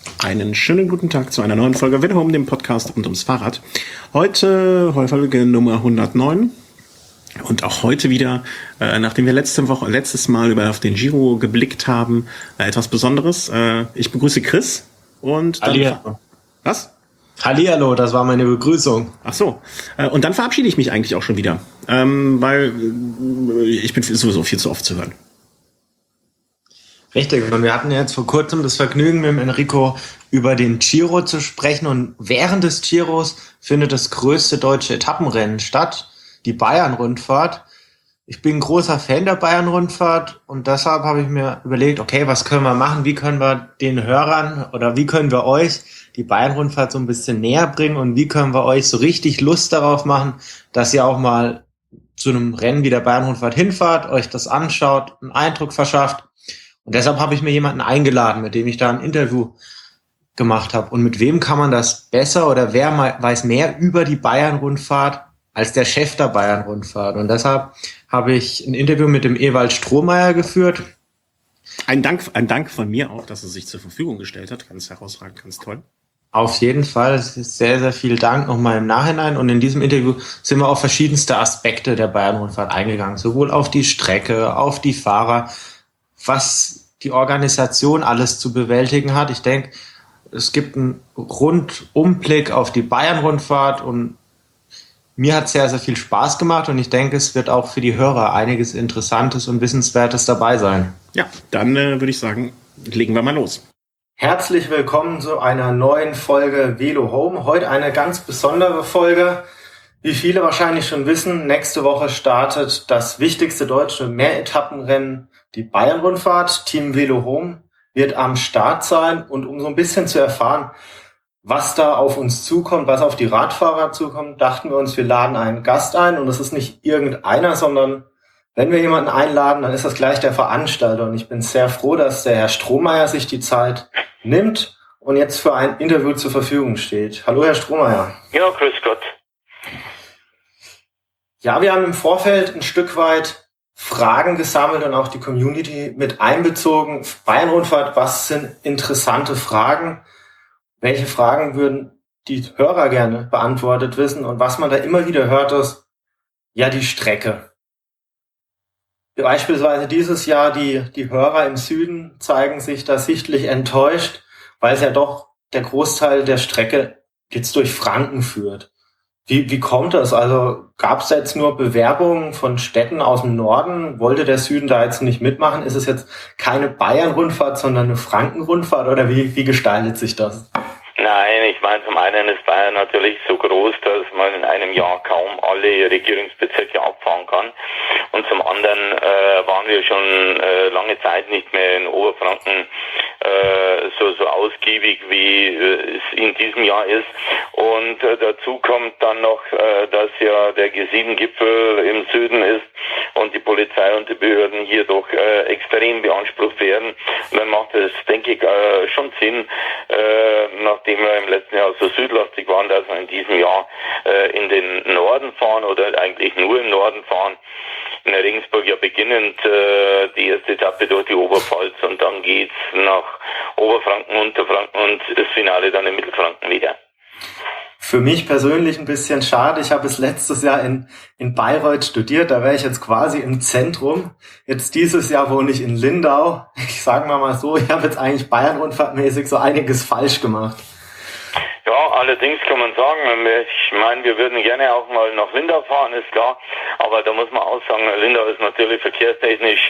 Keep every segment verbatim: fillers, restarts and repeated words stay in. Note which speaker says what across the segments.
Speaker 1: Einen schönen guten Tag zu einer neuen Folge Velo Home, dem Podcast rund ums Fahrrad. Heute Folge Nummer hundertneun und auch heute wieder, äh, nachdem wir letzte Woche, letztes Mal über auf den Giro geblickt haben, äh, etwas Besonderes. Äh, ich begrüße Chris und dann...
Speaker 2: Hallihallo.
Speaker 1: Was?
Speaker 2: Hallihallo, das war meine Begrüßung.
Speaker 1: Ach so. Äh, und dann verabschiede ich mich eigentlich auch schon wieder, ähm, weil äh, ich bin sowieso viel zu oft zu hören.
Speaker 2: Richtig, und wir hatten ja jetzt vor kurzem das Vergnügen, mit dem Enrico über den Giro zu sprechen. Und während des Giros findet das größte deutsche Etappenrennen statt, die Bayern-Rundfahrt. Ich bin ein großer Fan der Bayern-Rundfahrt und deshalb habe ich mir überlegt, okay, was können wir machen? Wie können wir den Hörern oder wie können wir euch die Bayern-Rundfahrt so ein bisschen näher bringen und wie können wir euch so richtig Lust darauf machen, dass ihr auch mal zu einem Rennen wie der Bayern-Rundfahrt hinfahrt, euch das anschaut, einen Eindruck verschafft. Und deshalb habe ich mir jemanden eingeladen, mit dem ich da ein Interview gemacht habe. Und mit wem kann man das besser oder wer mal weiß mehr über die Bayern-Rundfahrt als der Chef der Bayern-Rundfahrt? Und deshalb habe ich ein Interview mit dem Ewald Strohmeier geführt.
Speaker 1: Ein Dank, ein Dank von mir auch, dass er sich zur Verfügung gestellt hat. Ganz herausragend, ganz toll.
Speaker 2: Auf jeden Fall. Es ist sehr, sehr viel Dank nochmal im Nachhinein. Und in diesem Interview sind wir auf verschiedenste Aspekte der Bayern-Rundfahrt eingegangen. Sowohl auf die Strecke, auf die Fahrer, was die Organisation alles zu bewältigen hat. Ich denke, es gibt einen Rundumblick auf die Bayern-Rundfahrt und mir hat sehr, sehr viel Spaß gemacht und ich denke, es wird auch für die Hörer einiges Interessantes und Wissenswertes dabei sein.
Speaker 1: Ja, dann äh, würde ich sagen, legen wir mal los.
Speaker 2: Herzlich willkommen zu einer neuen Folge Velo Home. Heute eine ganz besondere Folge. Wie viele wahrscheinlich schon wissen, nächste Woche startet das wichtigste deutsche Mehretappenrennen, die Bayern-Rundfahrt. Team Velo Home wird am Start sein und um so ein bisschen zu erfahren, was da auf uns zukommt, was auf die Radfahrer zukommt, dachten wir uns, wir laden einen Gast ein und es ist nicht irgendeiner, sondern wenn wir jemanden einladen, dann ist das gleich der Veranstalter und ich bin sehr froh, dass der Herr Strohmeier sich die Zeit nimmt und jetzt für ein Interview zur Verfügung steht. Hallo Herr Strohmeier.
Speaker 3: Ja, grüß Gott.
Speaker 2: Ja, wir haben im Vorfeld ein Stück weit Fragen gesammelt und auch die Community mit einbezogen. Bayern-Rundfahrt, was sind interessante Fragen? Welche Fragen würden die Hörer gerne beantwortet wissen? Und was man da immer wieder hört, ist, ja, die Strecke. Beispielsweise dieses Jahr, die, die Hörer im Süden zeigen sich da sichtlich enttäuscht, weil es ja doch der Großteil der Strecke jetzt durch Franken führt. Wie, wie kommt das? Also gab es jetzt nur Bewerbungen von Städten aus dem Norden? Wollte der Süden da jetzt nicht mitmachen? Ist es jetzt keine Bayern-Rundfahrt, sondern eine Franken-Rundfahrt? Oder wie, wie gestaltet sich das?
Speaker 3: Nein, ich meine, zum einen ist Bayern natürlich so groß, dass man in einem Jahr kaum alle Regierungsbezirke abfahren kann. Und zum anderen äh, waren wir schon äh, lange Zeit nicht mehr in Oberfranken äh, so so ausgiebig, wie äh, es in diesem Jahr ist. Und äh, dazu kommt dann noch, äh, dass ja der G sieben Gipfel im Süden ist und die Polizei und die Behörden hier doch äh, extrem beansprucht werden. Und dann macht es, denke ich, äh, schon Sinn, äh, nachdem wir im letzten Jahr so südlastig waren, dass wir in diesem Jahr äh, in den Norden fahren oder eigentlich nur im Norden fahren. In Regensburg ja beginnend äh, die erste Etappe durch die Oberpfalz und dann geht's nach Oberfranken, Unterfranken und das Finale dann in Mittelfranken wieder.
Speaker 2: Für mich persönlich ein bisschen schade. Ich habe es letztes Jahr in, in Bayreuth studiert. Da wäre ich jetzt quasi im Zentrum. Jetzt dieses Jahr wohne ich in Lindau. Ich sage mal mal so, ich habe jetzt eigentlich Bayern-Rundfahrtmäßig so einiges falsch gemacht.
Speaker 3: Ja, allerdings kann man sagen, ich meine, wir würden gerne auch mal nach Lindau fahren, ist klar, aber da muss man auch sagen, Lindau ist natürlich verkehrstechnisch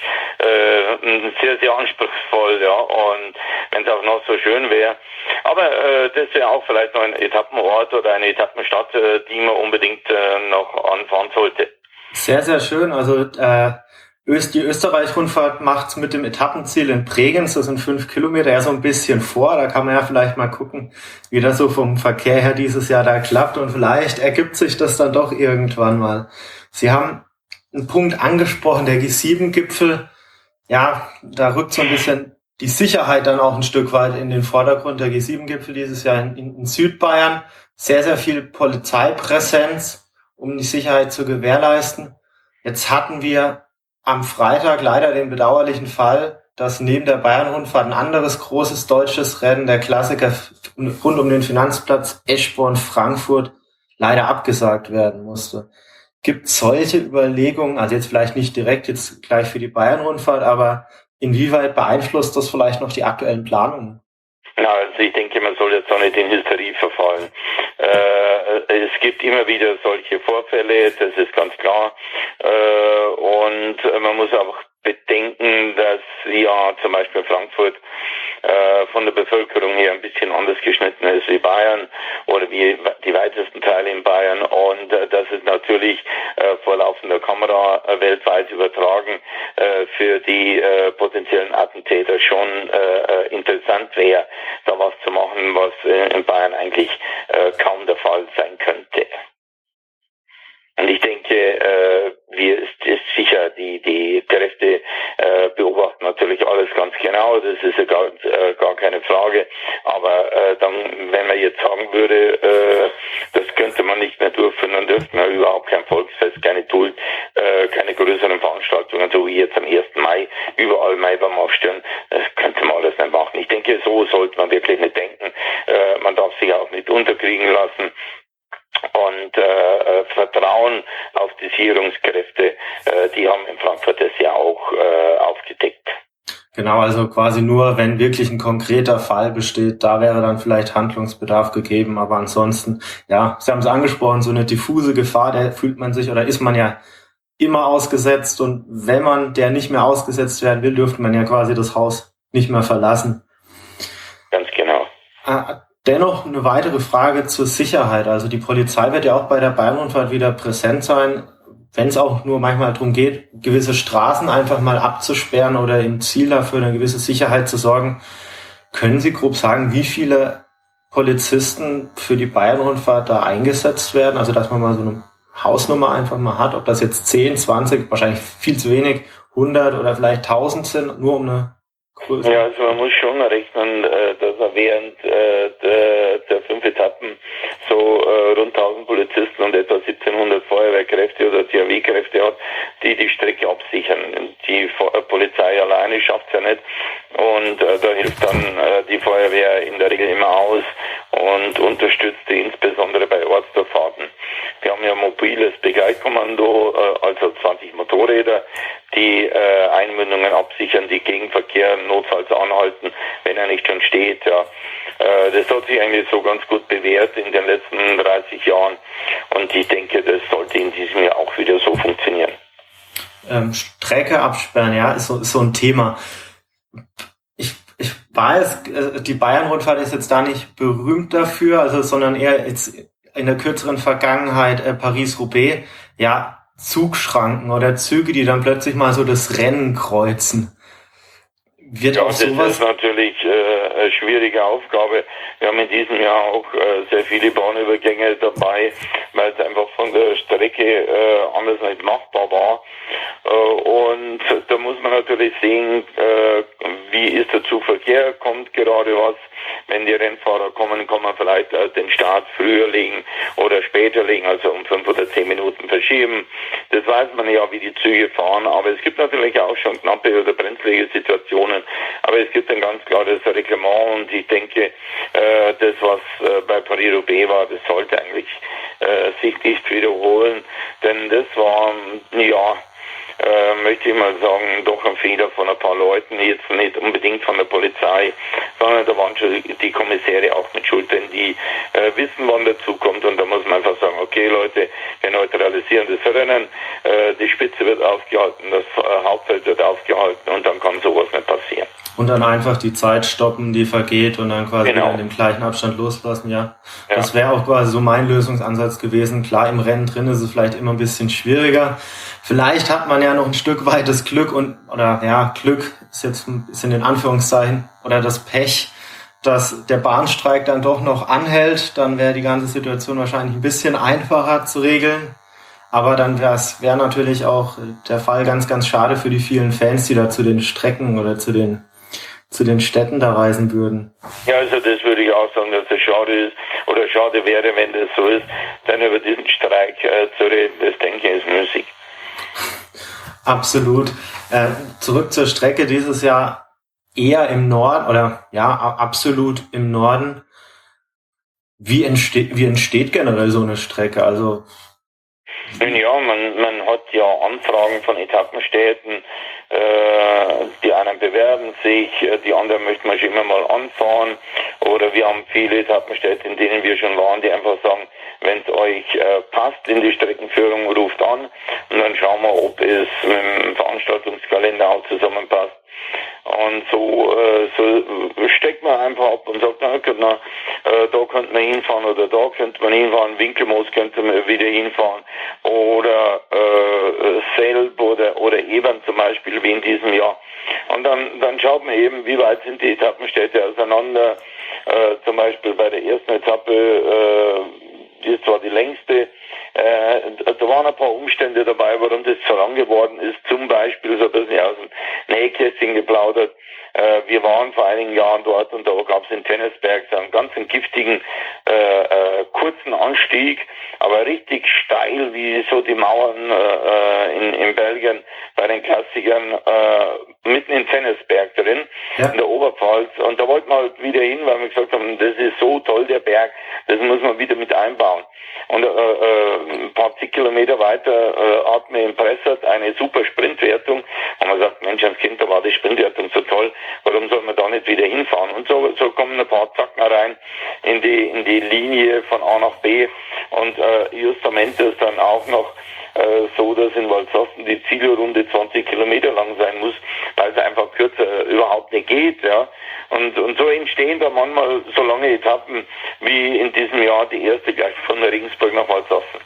Speaker 3: äh, sehr, sehr anspruchsvoll, ja, und wenn es auch noch so schön wäre. Aber äh, das wäre auch vielleicht noch ein Etappenort oder eine Etappenstadt, äh, die man unbedingt äh, noch anfahren sollte.
Speaker 2: Sehr, sehr schön, also äh die Österreich-Rundfahrt macht's mit dem Etappenziel in Bregenz, das sind fünf Kilometer, ja so ein bisschen vor. Da kann man ja vielleicht mal gucken, wie das so vom Verkehr her dieses Jahr da klappt und vielleicht ergibt sich das dann doch irgendwann mal. Sie haben einen Punkt angesprochen, der G sieben Gipfel. Ja, da rückt so ein bisschen die Sicherheit dann auch ein Stück weit in den Vordergrund. Der G sieben Gipfel dieses Jahr in, in Südbayern. Sehr, sehr viel Polizeipräsenz, um die Sicherheit zu gewährleisten. Jetzt hatten wir am Freitag leider den bedauerlichen Fall,
Speaker 4: dass neben der Bayern-Rundfahrt ein anderes großes deutsches Rennen, der Klassiker rund um den Finanzplatz Eschborn-Frankfurt, leider abgesagt werden musste. Gibt es solche Überlegungen, also jetzt vielleicht nicht direkt jetzt gleich für die Bayern-Rundfahrt, aber inwieweit beeinflusst das vielleicht noch die aktuellen Planungen?
Speaker 3: Na, also ich denke, man soll jetzt auch nicht in Hysterie verfallen. Äh, es gibt immer wieder solche Vorfälle, das ist ganz klar. Äh, und man muss auch bedenken, dass ja zum Beispiel Frankfurt äh, von der Bevölkerung her ein bisschen anders geschnitten ist wie Bayern oder wie die weitesten Teile in Bayern, und äh, dass es natürlich äh, vor laufender Kamera äh, weltweit übertragen äh, für die äh, potenziellen Attentäter schon äh, interessant wäre, da was zu machen, was äh, in Bayern eigentlich äh, kaum der Fall sein könnte. Und ich denke, äh, wir ist, ist sicher, die die Kräfte äh, beobachten natürlich alles ganz genau, das ist ja gar, äh, gar keine Frage. Aber äh, dann, wenn man jetzt sagen würde, äh, das könnte man nicht mehr durchführen, dann dürfte man überhaupt kein Volksfest, keine Tul, äh, keine größeren Veranstaltungen, so wie jetzt am ersten Mai, überall Maibaum aufstellen, das könnte man alles nicht machen. Ich denke, so sollte man wirklich nicht denken. Äh, man darf sich auch nicht unterkriegen lassen. Und äh, Vertrauen auf die Sicherungskräfte, äh, die haben in Frankfurt das ja auch äh, aufgedeckt.
Speaker 4: Genau, also quasi nur, wenn wirklich ein konkreter Fall besteht, da wäre dann vielleicht Handlungsbedarf gegeben, aber ansonsten, ja, Sie haben es angesprochen, so eine diffuse Gefahr, der fühlt man sich oder ist man ja immer ausgesetzt, und wenn man der nicht mehr ausgesetzt werden will, dürfte man ja quasi das Haus nicht mehr verlassen.
Speaker 3: Ganz genau.
Speaker 4: Ah, dennoch eine weitere Frage zur Sicherheit. Also die Polizei wird ja auch bei der Bayern-Rundfahrt wieder präsent sein, wenn es auch nur manchmal darum geht, gewisse Straßen einfach mal abzusperren oder im Ziel dafür eine gewisse Sicherheit zu sorgen. Können Sie grob sagen, wie viele Polizisten für die Bayern-Rundfahrt da eingesetzt werden? Also dass man mal so eine Hausnummer einfach mal hat, ob das jetzt zehn, zwanzig, wahrscheinlich viel zu wenig, hundert oder vielleicht tausend sind, nur um eine Größe.
Speaker 3: Ja, also man muss schon rechnen, dass er während der, der fünf Etappen so rund tausend Polizisten und etwa siebzehnhundert Feuerwehrkräfte oder T H W-Kräfte hat, die die Strecke absichern. Die Polizei alleine schafft es ja nicht, und da hilft dann die Feuerwehr in der Regel immer aus und unterstützt die insbesondere bei Ortsdurchfahrten. Wir haben ja ein mobiles Begleitkommando, also zwanzig Motorräder, die äh, Einmündungen absichern, die Gegenverkehr notfalls anhalten, wenn er nicht schon steht. Ja. Äh, das hat sich eigentlich so ganz gut bewährt in den letzten dreißig Jahren, und ich denke, das sollte in diesem Jahr auch wieder so funktionieren.
Speaker 4: Ähm, Strecke absperren, ja, ist so, ist so ein Thema. Ich, ich weiß, die Bayern-Rundfahrt ist jetzt da nicht berühmt dafür, also sondern eher jetzt in der kürzeren Vergangenheit äh, Paris-Roubaix, ja, Zugschranken oder Züge, die dann plötzlich mal so das Rennen kreuzen. Wird
Speaker 3: ja,
Speaker 4: auch
Speaker 3: das
Speaker 4: sowas
Speaker 3: ist natürlich äh, eine schwierige Aufgabe. Wir haben in diesem Jahr auch äh, sehr viele Bahnübergänge dabei, weil es einfach von der Strecke äh, anders nicht machbar war. Äh, und da muss man natürlich sehen, äh, wie ist der Zugverkehr, kommt gerade was. Wenn die Rennfahrer kommen, kann man vielleicht äh, den Start früher legen oder später legen, also um fünf oder zehn Minuten verschieben. Das weiß man ja, wie die Züge fahren, aber es gibt natürlich auch schon knappe oder brenzlige Situationen. Aber es gibt ein ganz klares Reglement, und ich denke, äh, das, was äh, bei Paris-Roubaix war, das sollte eigentlich äh, sich nicht wiederholen, denn das war, ja, äh, möchte ich mal sagen, doch ein Fehler von ein paar Leuten, jetzt nicht unbedingt von der Polizei, sondern da waren schon die Kommissäre auch mit Schuld, denn die äh, wissen, wann dazu kommt, und da muss man einfach sagen, okay Leute, wir neutralisieren das Rennen, äh, die Spitze wird aufgehalten, das äh, Hauptfeld wird aufgehalten, und dann kann sowas nicht passieren.
Speaker 4: Und dann einfach die Zeit stoppen, die vergeht, und dann quasi
Speaker 3: genau.
Speaker 4: wieder in dem gleichen Abstand loslassen, ja.
Speaker 3: ja.
Speaker 4: Das wäre auch quasi so mein Lösungsansatz gewesen. Klar, im Rennen drin ist es vielleicht immer ein bisschen schwieriger. Vielleicht hat man ja noch ein Stück weit das Glück und, oder ja, Glück ist jetzt ein bisschen in Anführungszeichen, oder das Pech, dass der Bahnstreik dann doch noch anhält. Dann wäre die ganze Situation wahrscheinlich ein bisschen einfacher zu regeln. Aber dann wäre es wär natürlich auch der Fall ganz, ganz schade für die vielen Fans, die da zu den Strecken oder zu den zu den Städten da reisen würden.
Speaker 3: Ja, also das würde ich auch sagen, dass es schade ist oder schade wäre, wenn das so ist, dann über diesen Streik äh, zu reden, das denke ich ist müßig.
Speaker 4: Absolut. Äh, zurück zur Strecke dieses Jahr. eher im Norden oder ja, absolut im Norden. Wie entsteht, wie entsteht generell so eine Strecke? Also
Speaker 3: Ja, man, man hat ja Anfragen von Etappenstädten, äh, die einen bewerben sich, die anderen möchten wir schon immer mal anfahren, oder wir haben viele Etappenstädte, in denen wir schon waren, die einfach sagen, wenn es euch äh, passt in die Streckenführung, ruft an und dann schauen wir, ob es mit dem Veranstaltungskalender auch zusammenpasst. Und so, äh, so steckt man einfach ab und sagt, na, na, äh, da könnte man hinfahren oder da könnte man hinfahren, Winkelmoos könnte man wieder hinfahren oder äh, Selb oder, oder Ebern zum Beispiel, wie in diesem Jahr. Und dann, dann schaut man eben, wie weit sind die Etappenstädte auseinander. Äh, zum Beispiel bei der ersten Etappe, äh, die ist zwar die längste, äh, da waren ein paar Umstände dabei, warum das so lang geworden ist. Zum Beispiel, so ein bisschen aus dem Nähkästchen geplaudert, äh, wir waren vor einigen Jahren dort und da gab es in Tennisberg so einen ganz giftigen, äh, äh, kurzen Anstieg, aber richtig steil, wie so die Mauern äh, in, in Belgien bei den Klassikern, äh, mitten in Tennisberg drin, ja, in der Oberpfalz. Und da wollten wir halt wieder hin, weil wir gesagt haben, das ist so toll, der Berg, das muss man wieder mit einbauen. Und äh, äh, ein paar zig Kilometer weiter äh, hat man im Pressert eine super Sprintwertung. Und man sagt, Mensch, als Kind, da war die Sprintwertung so toll, warum soll man da nicht wieder hinfahren? Und so, so kommen ein paar Zacken rein in die, in die Linie von A nach B. Und äh, justament ist dann auch noch äh, so, dass in Waldsaufen die Zielrunde zwanzig Kilometer lang sein muss, weil es einfach kürzer überhaupt nicht geht, ja. Und, und so entstehen da manchmal so lange Etappen wie in diesem Jahr die erste gleich von Regensburg nach Waldsaufen.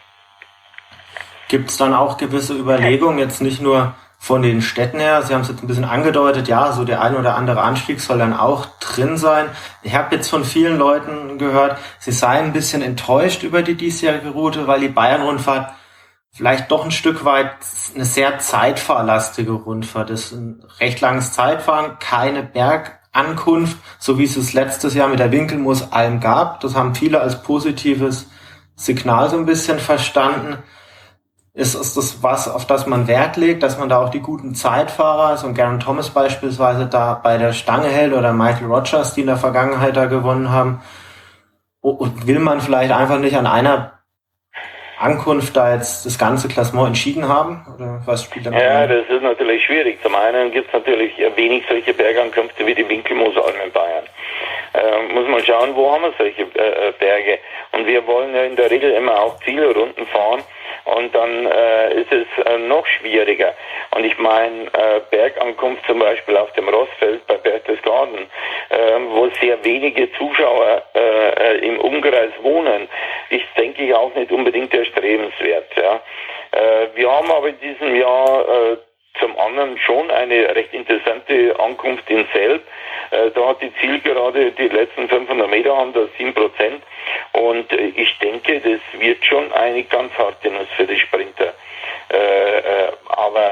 Speaker 4: Gibt es dann auch gewisse Überlegungen, jetzt nicht nur von den Städten her, Sie haben es jetzt ein bisschen angedeutet, ja, so der ein oder andere Anstieg soll dann auch drin sein. Ich habe jetzt von vielen Leuten gehört, sie seien ein bisschen enttäuscht über die diesjährige Route, weil die Bayern-Rundfahrt vielleicht doch ein Stück weit eine sehr zeitfahrlastige Rundfahrt ist. Ein recht langes Zeitfahren, keine Bergankunft, so wie es es letztes Jahr mit der Winkelmoos-Alm gab. Das haben viele als positives Signal so ein bisschen verstanden. Ist, ist das was, auf das man Wert legt, dass man da auch die guten Zeitfahrer, so ein Geraint Thomas beispielsweise, da bei der Stange hält oder Michael Rogers, die in der Vergangenheit da gewonnen haben? Und will man vielleicht einfach nicht an einer Ankunft da jetzt das ganze Klassement entschieden haben? Oder was spielt da noch
Speaker 3: Ja,
Speaker 4: rein?
Speaker 3: das ist natürlich schwierig. Zum einen gibt es natürlich wenig solche Bergankünfte wie die Winkelmoos-Alm in Bayern. Äh, muss man schauen, wo haben wir solche äh, Berge. Und wir wollen ja in der Regel immer auch Zielrunden fahren. Und dann äh, ist es äh, noch schwieriger. Und ich meine, äh, Bergankunft zum Beispiel auf dem Rossfeld bei Berchtesgaden, äh, wo sehr wenige Zuschauer äh, im Umkreis wohnen, ist, denke ich, auch nicht unbedingt erstrebenswert. Ja. Äh, wir haben aber in diesem Jahr äh, zum anderen schon eine recht interessante Ankunft in Selb. Äh, da hat die Zielgerade die letzten fünfhundert Meter haben da sieben Prozent. Und äh, ich denke, das wird schon eine ganz harte Nuss für die Sprinter. Äh, äh, aber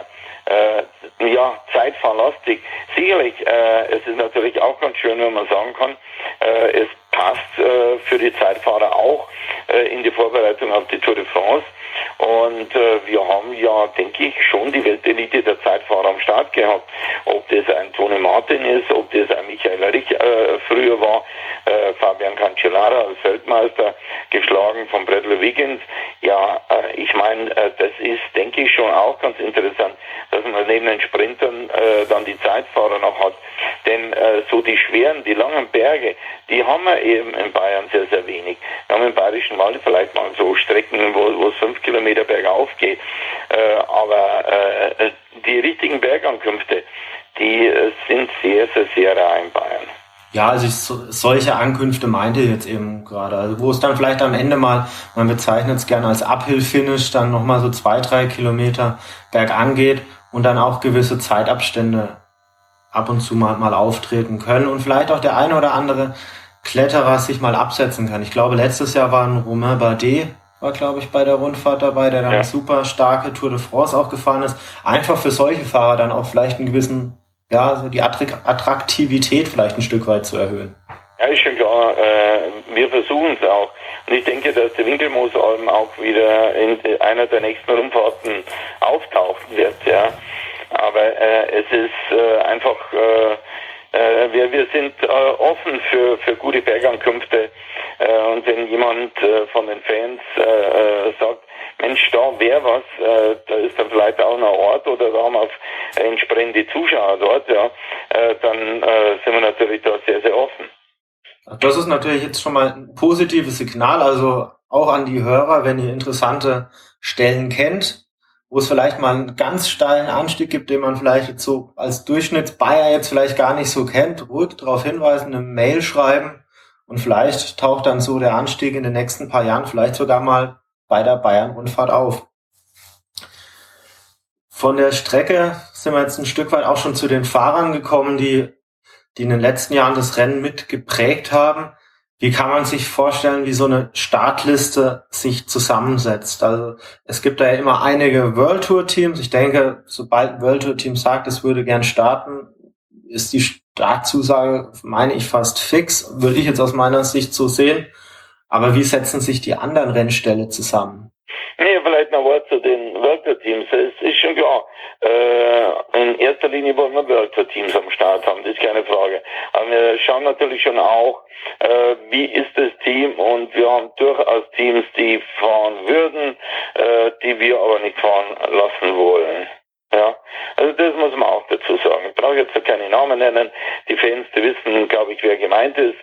Speaker 3: äh, ja, zeitfahrlastig. Sicherlich, äh, es ist natürlich auch ganz schön, wenn man sagen kann, äh, es passt äh, für die Zeitfahrer auch äh, in die Vorbereitung auf die Tour de France. Und äh, wir haben ja, denke ich, schon die Weltelite der Zeitfahrer am Start gehabt. Ob das ein Tony Martin ist, ob das ein Michael Rich äh, früher war, äh, Fabian Cancellara als Weltmeister, geschlagen von Bradley Wiggins. Ja, äh, ich meine, äh, das ist, denke ich, schon auch ganz interessant, dass man neben den Sprintern äh, dann die Zeitfahrer noch hat. Denn äh, so die schweren, die langen Berge, die haben wir eben in Bayern sehr, sehr wenig. Wir haben im Bayerischen Wald vielleicht mal so Strecken, wo, wo es fünf Kilometer bergauf geht. Äh, aber äh, die richtigen Bergankünfte, die äh, sind sehr, sehr, sehr rar in Bayern.
Speaker 4: Ja, also ich, so, solche Ankünfte meinte ich jetzt eben gerade. Also wo es dann vielleicht am Ende mal, man bezeichnet es gerne als Uphill-Finish, dann nochmal so zwei, drei Kilometer bergan geht und dann auch gewisse Zeitabstände ab und zu mal, mal auftreten können und vielleicht auch der eine oder andere Kletterer sich mal absetzen kann. Ich glaube, letztes Jahr war ein Romain Bardet, war glaube ich bei der Rundfahrt dabei, der dann ja. eine super starke Tour de France auch gefahren ist. Einfach für solche Fahrer dann auch vielleicht einen gewissen, ja, so die Attraktivität vielleicht ein Stück weit zu erhöhen.
Speaker 3: Ja, ist schon klar. Äh, wir versuchen es auch. Und ich denke, dass die Winkelmoos-Alm auch wieder in einer der nächsten Rundfahrten auftauchen wird, ja. Aber äh, es ist äh, einfach, äh, äh, wir, wir sind äh, offen für, für gute Bergankünfte. Äh, und wenn jemand äh, von den Fans äh, sagt, Mensch, da wäre was, äh, da ist dann vielleicht auch ein Ort oder da haben wir entsprechende Zuschauer dort, ja, äh, dann äh, sind wir natürlich da sehr, sehr offen.
Speaker 4: Das ist natürlich jetzt schon mal ein positives Signal, also auch an die Hörer, wenn ihr interessante Stellen kennt, wo es vielleicht mal einen ganz steilen Anstieg gibt, den man vielleicht jetzt so als Durchschnittsbayer jetzt vielleicht gar nicht so kennt, ruhig darauf hinweisen, eine Mail schreiben und vielleicht taucht dann so der Anstieg in den nächsten paar Jahren vielleicht sogar mal bei der Bayern-Rundfahrt auf. Von der Strecke sind wir jetzt ein Stück weit auch schon zu den Fahrern gekommen, die, die in den letzten Jahren das Rennen mit geprägt haben. Wie kann man sich vorstellen, wie so eine Startliste sich zusammensetzt? Also es gibt da ja immer einige World Tour Teams. Ich denke, sobald ein World Tour Team sagt, es würde gern starten, ist die Startzusage, meine ich, fast fix. Würde ich jetzt aus meiner Sicht so sehen. Aber wie setzen sich die anderen Rennställe zusammen?
Speaker 3: Nee, vielleicht noch ein Wort zu den World Tour Teams. Es ist schon klar, äh, in erster Linie wollen wir World Tour Teams am Start haben, das ist keine Frage. Aber wir schauen natürlich schon auch, äh, wie ist das Team, und wir haben durchaus Teams, die fahren würden, äh, die wir aber nicht fahren lassen wollen. Ja, also das muss man auch dazu sagen. Ich brauche jetzt keine Namen nennen. Die Fans, die wissen, glaube ich, wer gemeint ist.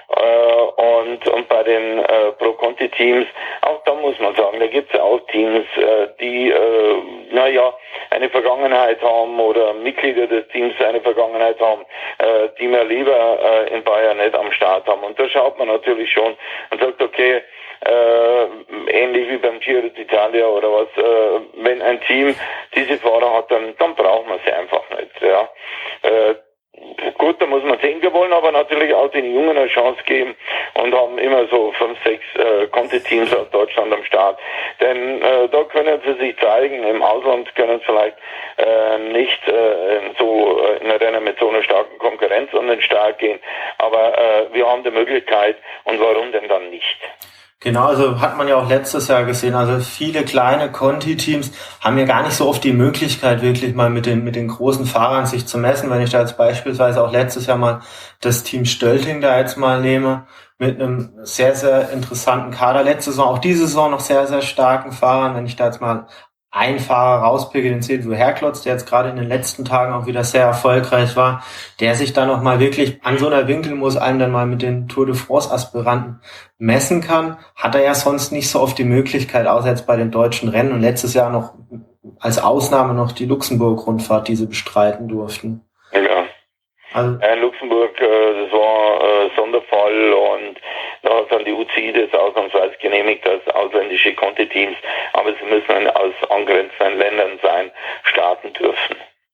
Speaker 3: Äh, und, und bei den äh, Pro-Conti-Teams, auch da muss man sagen, da gibt es auch Teams, äh, die, äh, naja, eine Vergangenheit haben oder Mitglieder des Teams eine Vergangenheit haben, äh, die wir lieber äh, in Bayern nicht am Start haben. Und da schaut man natürlich schon und sagt, okay, Äh, ähnlich wie beim Giro d'Italia oder was, äh, wenn ein Team diese Fahrer hat, dann, dann braucht man sie einfach nicht, ja. Äh, gut, da muss man sehen, wir wollen aber natürlich auch den Jungen eine Chance geben und haben immer so fünf, sechs äh, Conti-Teams aus Deutschland am Start, denn äh, da können sie sich zeigen, im Ausland können sie vielleicht äh, nicht äh, so äh, in Rennen mit so einer starken Konkurrenz an den Start gehen, aber äh, wir haben die Möglichkeit, und warum denn dann nicht?
Speaker 4: Genau, also hat man ja auch letztes Jahr gesehen, also viele kleine Conti-Teams haben ja gar nicht so oft die Möglichkeit, wirklich mal mit den mit den großen Fahrern sich zu messen. Wenn ich da jetzt beispielsweise auch letztes Jahr mal das Team Stölting da jetzt mal nehme, mit einem sehr, sehr interessanten Kader. Letzte Saison, auch diese Saison noch sehr, sehr starken Fahrern. Wenn ich da jetzt mal einen Fahrer rauspicke, den Silvio Herklotz, der jetzt gerade in den letzten Tagen auch wieder sehr erfolgreich war, der sich dann noch mal wirklich an so einer Winkel muss einem dann mal mit den Tour de France Aspiranten messen kann, hat er ja sonst nicht so oft die Möglichkeit, außer jetzt bei den deutschen Rennen und letztes Jahr noch als Ausnahme noch die Luxemburg-Rundfahrt, die sie bestreiten durften.
Speaker 3: Ja. Also, in Luxemburg, äh, das war äh, Sonderfall, und da hat dann die U C I das ausnahmsweise genehmigt als ausländische Conti-Teams, aber sie müssen aus angrenzenden Ländern sein, starten dürfen.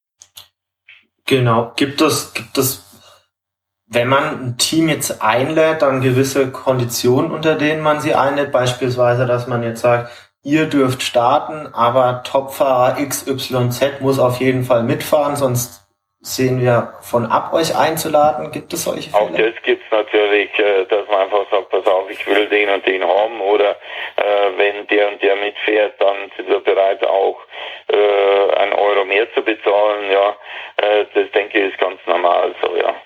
Speaker 4: Genau. Gibt es, gibt es, wenn man ein Team jetzt einlädt, dann gewisse Konditionen, unter denen man sie einlädt, beispielsweise, dass man jetzt sagt, ihr dürft starten, aber Topfahrer X Y Z muss auf jeden Fall mitfahren, sonst sehen wir von ab, euch einzuladen? Gibt es solche Fälle?
Speaker 3: Auch das gibt es natürlich, dass man einfach sagt, pass auf, ich will den und den haben, oder äh, wenn der und der mitfährt, dann sind wir bereit, auch äh, einen Euro mehr zu bezahlen. Ja, äh, das denke ich ist ganz normal so, ja.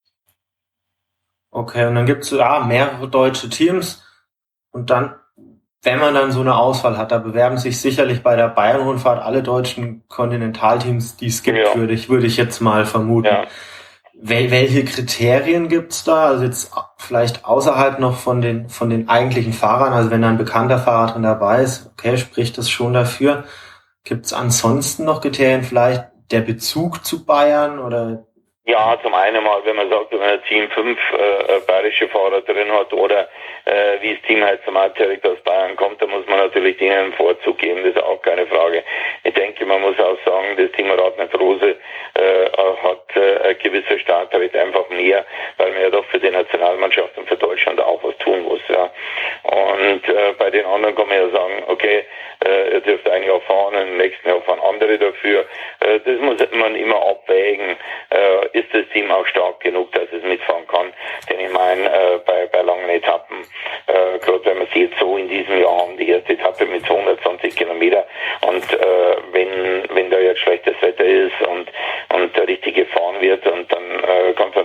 Speaker 4: Okay, und dann gibt es ja mehrere deutsche Teams, und dann, wenn man dann so eine Auswahl hat, da bewerben sich sicherlich bei der Bayern-Rundfahrt alle deutschen Kontinentalteams, die es gibt, ja. würde ich, würde ich jetzt mal vermuten. Ja. Wel- welche Kriterien gibt's da? Also jetzt vielleicht außerhalb noch von den, von den eigentlichen Fahrern, also wenn da ein bekannter Fahrer drin dabei ist, okay, spricht das schon dafür. Gibt's ansonsten noch Kriterien, vielleicht der Bezug zu Bayern oder?
Speaker 3: Ja, zum einen mal, wenn man sagt, wenn man ein Team fünf äh, bayerische Fahrer drin hat, oder äh, wie das Team halt zum direkt aus Bayern kommt, dann muss man natürlich denen einen Vorzug geben, das ist auch keine Frage. Ich denke, man muss auch sagen, das Team Radnet-Rose äh, hat äh, ein gewisser Startrecht einfach mehr, weil man ja doch für die Nationalmannschaft und für Deutschland auch was tun muss. Ja. Und äh, bei den anderen kann man ja sagen, okay, äh, ihr dürft ein Jahr fahren, im nächsten Jahr fahren andere dafür. Äh, das muss man immer abwägen. Äh, ist das Team auch stark genug, dass es mitfahren kann? Denn ich meine, äh, bei, bei langen Etappen, äh, gerade wenn man sieht, so in diesem Jahr haben die erste Etappe mit zweihundertzwanzig Kilometer, und äh, wenn wenn da jetzt schlechtes Wetter ist und und der richtig gefahren wird, und dann äh, kann es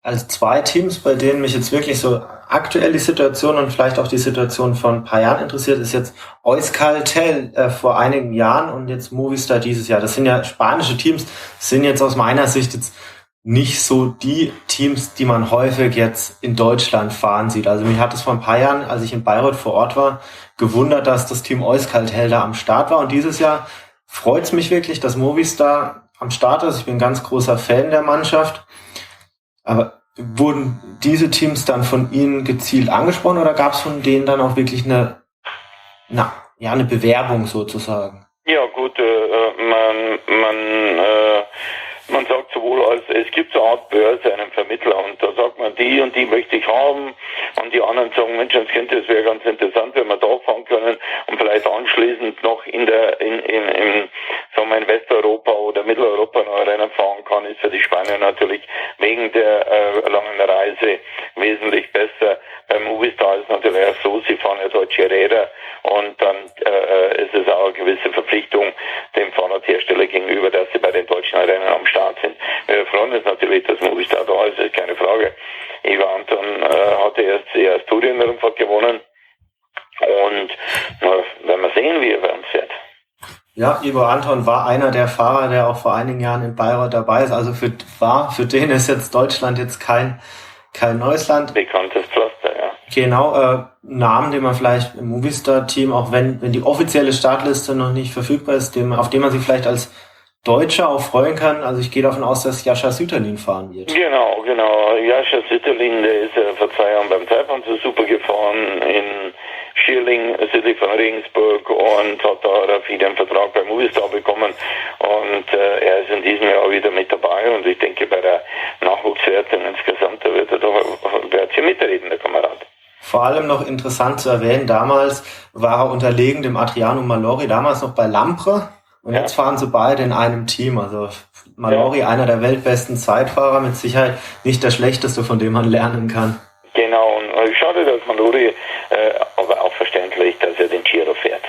Speaker 4: Also zwei Teams, bei denen mich jetzt wirklich so aktuell die Situation und vielleicht auch die Situation von ein paar Jahren interessiert, ist jetzt Euskaltel äh, vor einigen Jahren und jetzt Movistar dieses Jahr. Das sind ja spanische Teams, sind jetzt aus meiner Sicht jetzt nicht so die Teams, die man häufig jetzt in Deutschland fahren sieht. Also mich hat es vor ein paar Jahren, als ich in Bayreuth vor Ort war, gewundert, dass das Team Euskaltel da am Start war. Und dieses Jahr freut es mich wirklich, dass Movistar am Start ist. Ich bin ein ganz großer Fan der Mannschaft. Aber wurden diese Teams dann von Ihnen gezielt angesprochen oder gab es von denen dann auch wirklich eine, na, ja, eine Bewerbung sozusagen?
Speaker 3: Ja gut, äh, man, man, äh, man sagt sowohl als, es gibt so eine Art Börse, einen Vermittler und da sagt man, die und die möchte ich haben und die anderen sagen, Mensch, das könnte, es wäre ganz interessant, wenn wir da fahren können und vielleicht anschließend noch in der, in, in, in, sagen wir in Westeuropa oder Mitteleuropa noch Rennen fahren kann, ist für die Spanier natürlich wegen der äh, langen Reise wesentlich besser. Beim Movistar ist natürlich auch so, sie fahren ja deutsche Räder und dann äh, ist es auch eine gewisse Verpflichtung dem Fahrradhersteller gegenüber, dass sie bei den deutschen Rennen am Start sind. Wir freuen uns natürlich, dass Movistar da ist, ist keine Frage. Ivo Anton äh, hatte erst die Asturien-Rundfahrt gewonnen und na, werden wir sehen, wie er bei uns fährt.
Speaker 4: Ja, Ivo Anton war einer der Fahrer, der auch vor einigen Jahren in Bayreuth dabei ist. Also für, war, für den ist jetzt Deutschland jetzt kein, kein neues Land.
Speaker 3: Bekanntes Pflaster, ja.
Speaker 4: Genau, äh, Namen, den man vielleicht im Movistar-Team, auch wenn, wenn die offizielle Startliste noch nicht verfügbar ist, dem, auf den man sich vielleicht als Deutscher auch freuen kann. Also ich gehe davon aus, dass Jascha Sütterlin fahren wird.
Speaker 3: Genau, genau. Jascha Sütterlin, der ist ja vor zwei Jahren beim Taipan so super gefahren in Schierling, südlich von Regensburg und hat da wieder einen Vertrag bei Movistar bekommen und äh, er ist in diesem Jahr wieder mit dabei und ich denke bei der Nachwuchswertung insgesamt, da wird er doch wird hier mitreden, der Kamerad.
Speaker 4: Vor allem noch interessant zu erwähnen, damals war er unterlegen dem Adriano Malori, damals noch bei Lampre. Und ja. Jetzt fahren sie beide in einem Team. Also Malori, ja. Einer der weltbesten Zeitfahrer, mit Sicherheit nicht der schlechteste, von dem man lernen kann.
Speaker 3: Genau, und schade, dass Malori, äh, aber auch verständlich, dass er den Giro fährt.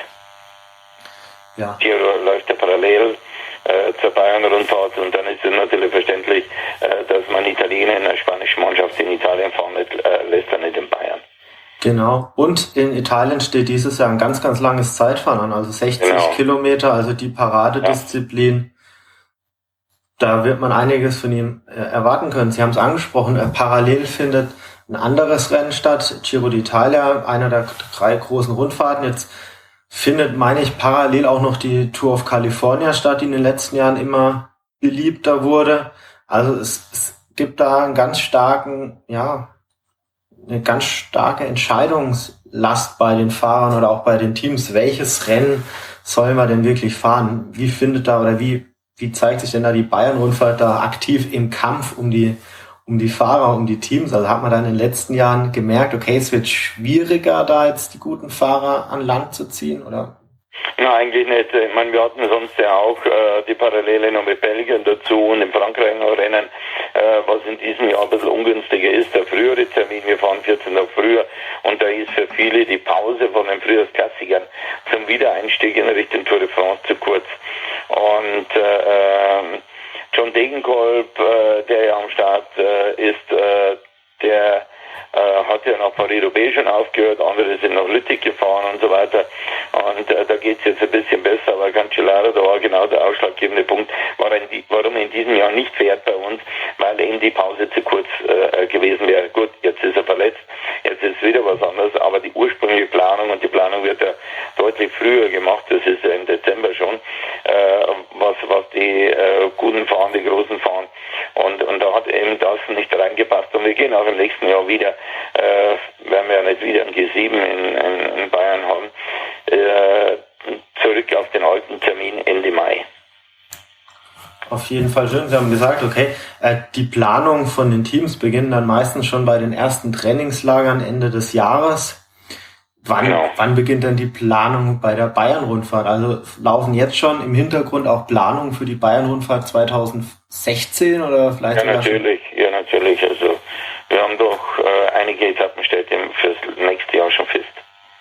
Speaker 4: Ja.
Speaker 3: Giro läuft ja parallel äh, zur Bayern-Rundfahrt und dann ist es natürlich verständlich, äh, dass man Italiener in einer spanischen Mannschaft in Italien fahren nicht, äh, lässt, dann nicht in Bayern.
Speaker 4: Genau. Und in Italien steht dieses Jahr ein ganz, ganz langes Zeitfahren an, also sechzig genau. Kilometer, also die Paradedisziplin. Ja. Da wird man einiges von ihm äh, erwarten können. Sie haben es angesprochen, äh, parallel findet ein anderes Rennen statt, Giro d'Italia, einer der drei großen Rundfahrten. Jetzt findet, meine ich, parallel auch noch die Tour of California statt, die in den letzten Jahren immer beliebter wurde. Also es, es gibt da einen ganz starken, ja, eine ganz starke Entscheidungslast bei den Fahrern oder auch bei den Teams. Welches Rennen soll man denn wirklich fahren? Wie findet da oder wie, wie zeigt sich denn da die Bayern-Rundfahrt da aktiv im Kampf um die, um die Fahrer, um die Teams? Also hat man da in den letzten Jahren gemerkt, okay, es wird schwieriger, da jetzt die guten Fahrer an Land zu ziehen, oder?
Speaker 3: Na, eigentlich nicht. Ich meine, wir hatten sonst ja auch äh, die Parallele noch mit Belgien dazu und in Frankreich noch Rennen, äh, was in diesem Jahr ein bisschen ungünstiger ist. Der frühere Termin, wir fahren vierzehn Tage früher und da ist für viele die Pause von den Frühjahrsklassikern zum Wiedereinstieg in Richtung Tour de France zu kurz. Und äh, John Degenkolb, äh, der ja am Start äh, ist, äh, der äh, hat ja nach Paris-Roubaix schon aufgehört, andere sind nach Lüttich gefahren und so weiter. Und äh, da geht's jetzt ein bisschen besser, aber Cancellara, da war genau der ausschlaggebende Punkt, warum er in diesem Jahr nicht fährt bei uns, weil eben die Pause zu kurz äh, gewesen wäre. Gut, jetzt ist er verletzt, jetzt ist wieder was anderes, aber die ursprüngliche Planung, und die Planung wird ja deutlich früher gemacht, das ist ja im Dezember schon, äh, was was die äh, guten fahren, die großen fahren. Und, und da hat eben das nicht reingepasst. Und wir gehen auch im nächsten Jahr wieder, äh, werden wir ja nicht wieder ein G sieben in, in, in Bayern haben, äh, zurück auf den alten Termin Ende Mai.
Speaker 4: Auf jeden Fall schön. Sie haben gesagt, okay, äh, die Planung von den Teams beginnen dann meistens schon bei den ersten Trainingslagern Ende des Jahres. Wann, genau. wann beginnt denn die Planung bei der Bayern-Rundfahrt? Also laufen jetzt schon im Hintergrund auch Planungen für die Bayern-Rundfahrt zwanzig sechzehn oder vielleicht?
Speaker 3: Ja, natürlich, schon? ja, natürlich. Also wir haben doch äh, einige Etappenstädte fürs nächste Jahr schon fest.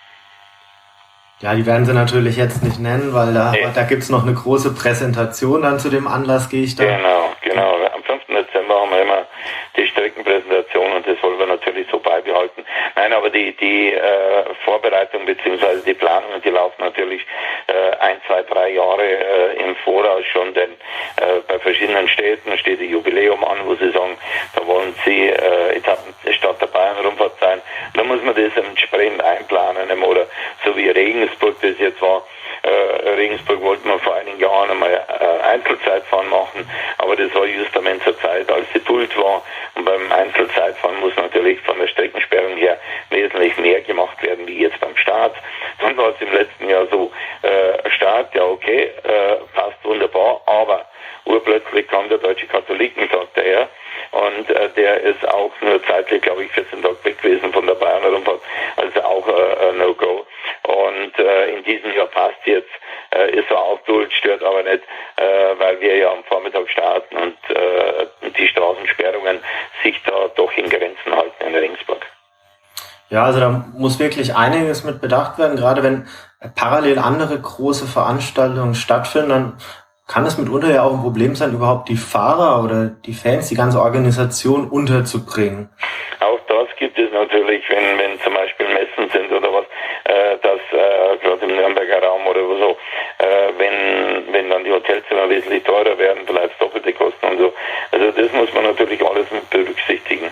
Speaker 4: Ja, die werden sie natürlich jetzt nicht nennen, weil da, nee. da gibt's noch eine große Präsentation dann zu dem Anlass, gehe ich da.
Speaker 3: Genau, genau. Am fünften Dezember haben wir immer die Streckenpräsentation und das wollen wir natürlich so beibehalten. Nein, aber die die äh, Vorbereitung bzw. die Planungen, die laufen natürlich äh, ein, zwei, drei Jahre äh, im Voraus schon, denn äh, bei verschiedenen Städten steht ein Jubiläum an, wo sie sagen, da wollen sie äh, Etappenstadt der Bayern-Rundfahrt sein. Da muss man das entsprechend einplanen, oder so wie Regensburg das jetzt war. Äh, Regensburg wollten wir vor einigen Jahren einmal äh, Einzelzeitfahren machen, aber das war justament zur Zeit, als die Pult war, und beim Einzelzeitfahren muss natürlich von der Streckensperrung her wesentlich mehr gemacht werden wie jetzt beim Start. Dann war es im letzten Jahr so, äh, Start, ja okay, äh, passt wunderbar, aber urplötzlich kam der Deutsche Katholikentag daher und äh, der ist auch nur zeitlich, glaube ich, vierzehn Tage weg gewesen von der Bayern-Rundfahrt, also auch äh, No-Go. Und äh, in diesem Jahr passt jetzt, äh, ist so aufgeholt, stört aber nicht, äh, weil wir ja am Vormittag starten und äh, die Straßensperrungen sich da doch in Grenzen halten in Regensburg.
Speaker 4: Ja, also da muss wirklich einiges mit bedacht werden, gerade wenn parallel andere große Veranstaltungen stattfinden, dann kann es mitunter ja auch ein Problem sein, überhaupt die Fahrer oder die Fans, die ganze Organisation unterzubringen.
Speaker 3: Auch das gibt es natürlich, wenn wenn zum Beispiel Messen sind oder was, äh, dass äh, gerade im Nürnberger Raum oder so, äh, wenn wenn dann die Hotelzimmer wesentlich teurer werden, vielleicht doppelte Kosten und so. Also das muss man natürlich alles mit berücksichtigen.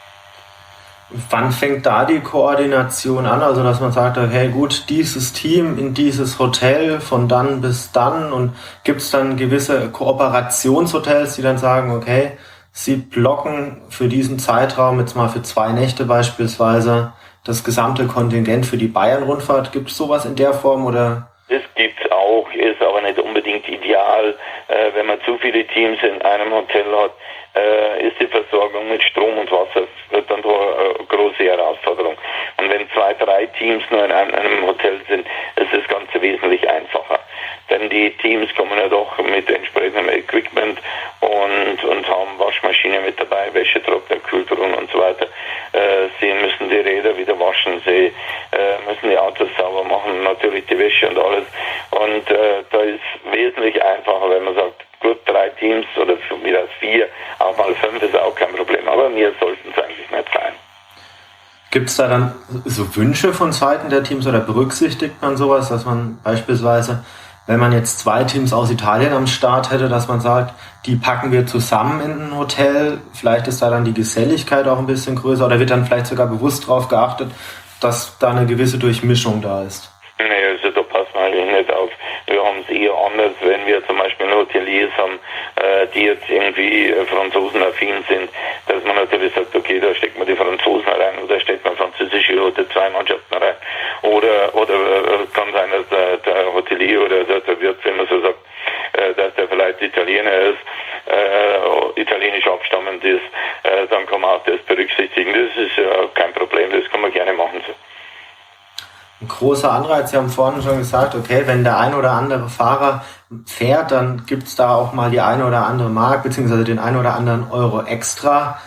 Speaker 4: Wann fängt da die Koordination an? Also, dass man sagt, hey gut, dieses Team in dieses Hotel von dann bis dann, und gibt es dann gewisse Kooperationshotels, die dann sagen, okay, sie blocken für diesen Zeitraum, jetzt mal für zwei Nächte beispielsweise, das gesamte Kontingent für die Bayern-Rundfahrt. Gibt es sowas in der Form oder?
Speaker 3: Das gibt's auch, ist aber nicht unbedingt ideal, äh, wenn man zu viele Teams in einem Hotel hat. Äh, ist die Versorgung mit Strom und Wasser wird dann doch eine große Herausforderung. Und wenn zwei, drei Teams nur in einem, einem Hotel sind, ist das Ganze wesentlich einfacher. Denn die Teams kommen ja doch mit entsprechendem Equipment und, und haben Waschmaschine mit dabei, Wäschetrockner, Kühltruhen und so weiter. Äh, sie müssen die Räder wieder waschen, sie äh, müssen die Autos sauber machen, natürlich die Wäsche und alles. Und äh, da ist wesentlich einfacher, wenn man sagt, gut, drei Teams oder wieder vier, auch mal fünf ist auch kein Problem. Aber mir sollten es eigentlich nicht sein.
Speaker 4: Gibt es da dann so Wünsche von Seiten der Teams oder berücksichtigt man sowas, dass man beispielsweise, wenn man jetzt zwei Teams aus Italien am Start hätte, dass man sagt, die packen wir zusammen in ein Hotel, vielleicht ist da dann die Geselligkeit auch ein bisschen größer oder wird dann vielleicht sogar bewusst darauf geachtet, dass da eine gewisse Durchmischung da ist?
Speaker 3: Nee, also da passen wir eigentlich nicht auf. Wir haben es eher anders, wenn wir zum Beispiel Hoteliers haben, äh, die jetzt irgendwie äh, franzosenaffin sind, dass man natürlich sagt, okay, da steckt man die Franzosen rein oder steckt man französische oder zwei Mannschaften rein. Oder oder äh, kann sein, dass der, der Hotelier oder der, der Wirt, wenn man so sagt, äh, dass der vielleicht Italiener ist, äh, italienisch abstammend ist, äh, dann kann man auch das berücksichtigen. Das ist ja kein Problem, das kann man gerne machen. So.
Speaker 4: Ein großer Anreiz, Sie haben vorhin schon gesagt, okay, wenn der ein oder andere Fahrer fährt, dann gibt's da auch mal die eine oder andere Mark, beziehungsweise den ein oder anderen Euro extra.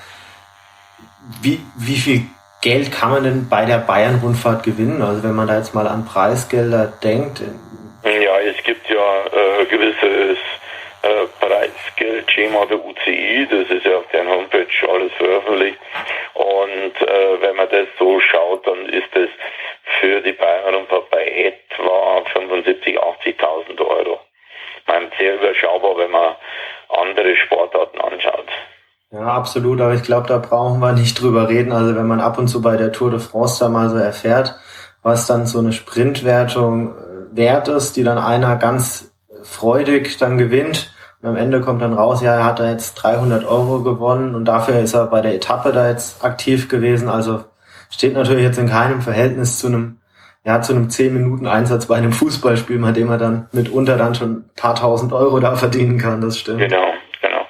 Speaker 4: Wie, wie viel Geld kann man denn bei der Bayern-Rundfahrt gewinnen? Also wenn man da jetzt mal an Preisgelder denkt.
Speaker 3: Ja, es gibt ja äh, gewisses äh, Preisgeldschema der U C I, das ist ja auf deren Homepage alles veröffentlicht. Und äh, wenn man das so schaut, dann ist es für die Bayern-Rundfahrt bei etwa fünfundsiebzigtausend, achtzigtausend Euro. Ich meine, sehr überschaubar, wenn man andere Sportarten anschaut.
Speaker 4: Ja, absolut, aber ich glaube, da brauchen wir nicht drüber reden. Also wenn man ab und zu bei der Tour de France da mal so erfährt, was dann so eine Sprintwertung wert ist, die dann einer ganz freudig dann gewinnt. Und am Ende kommt dann raus, ja, er hat da jetzt dreihundert Euro gewonnen und dafür ist er bei der Etappe da jetzt aktiv gewesen. Also steht natürlich jetzt in keinem Verhältnis zu einem, ja, zu einem zehn Minuten Einsatz bei einem Fußballspiel, bei dem er dann mitunter dann schon ein paar tausend Euro da verdienen kann, das stimmt.
Speaker 3: Genau, genau.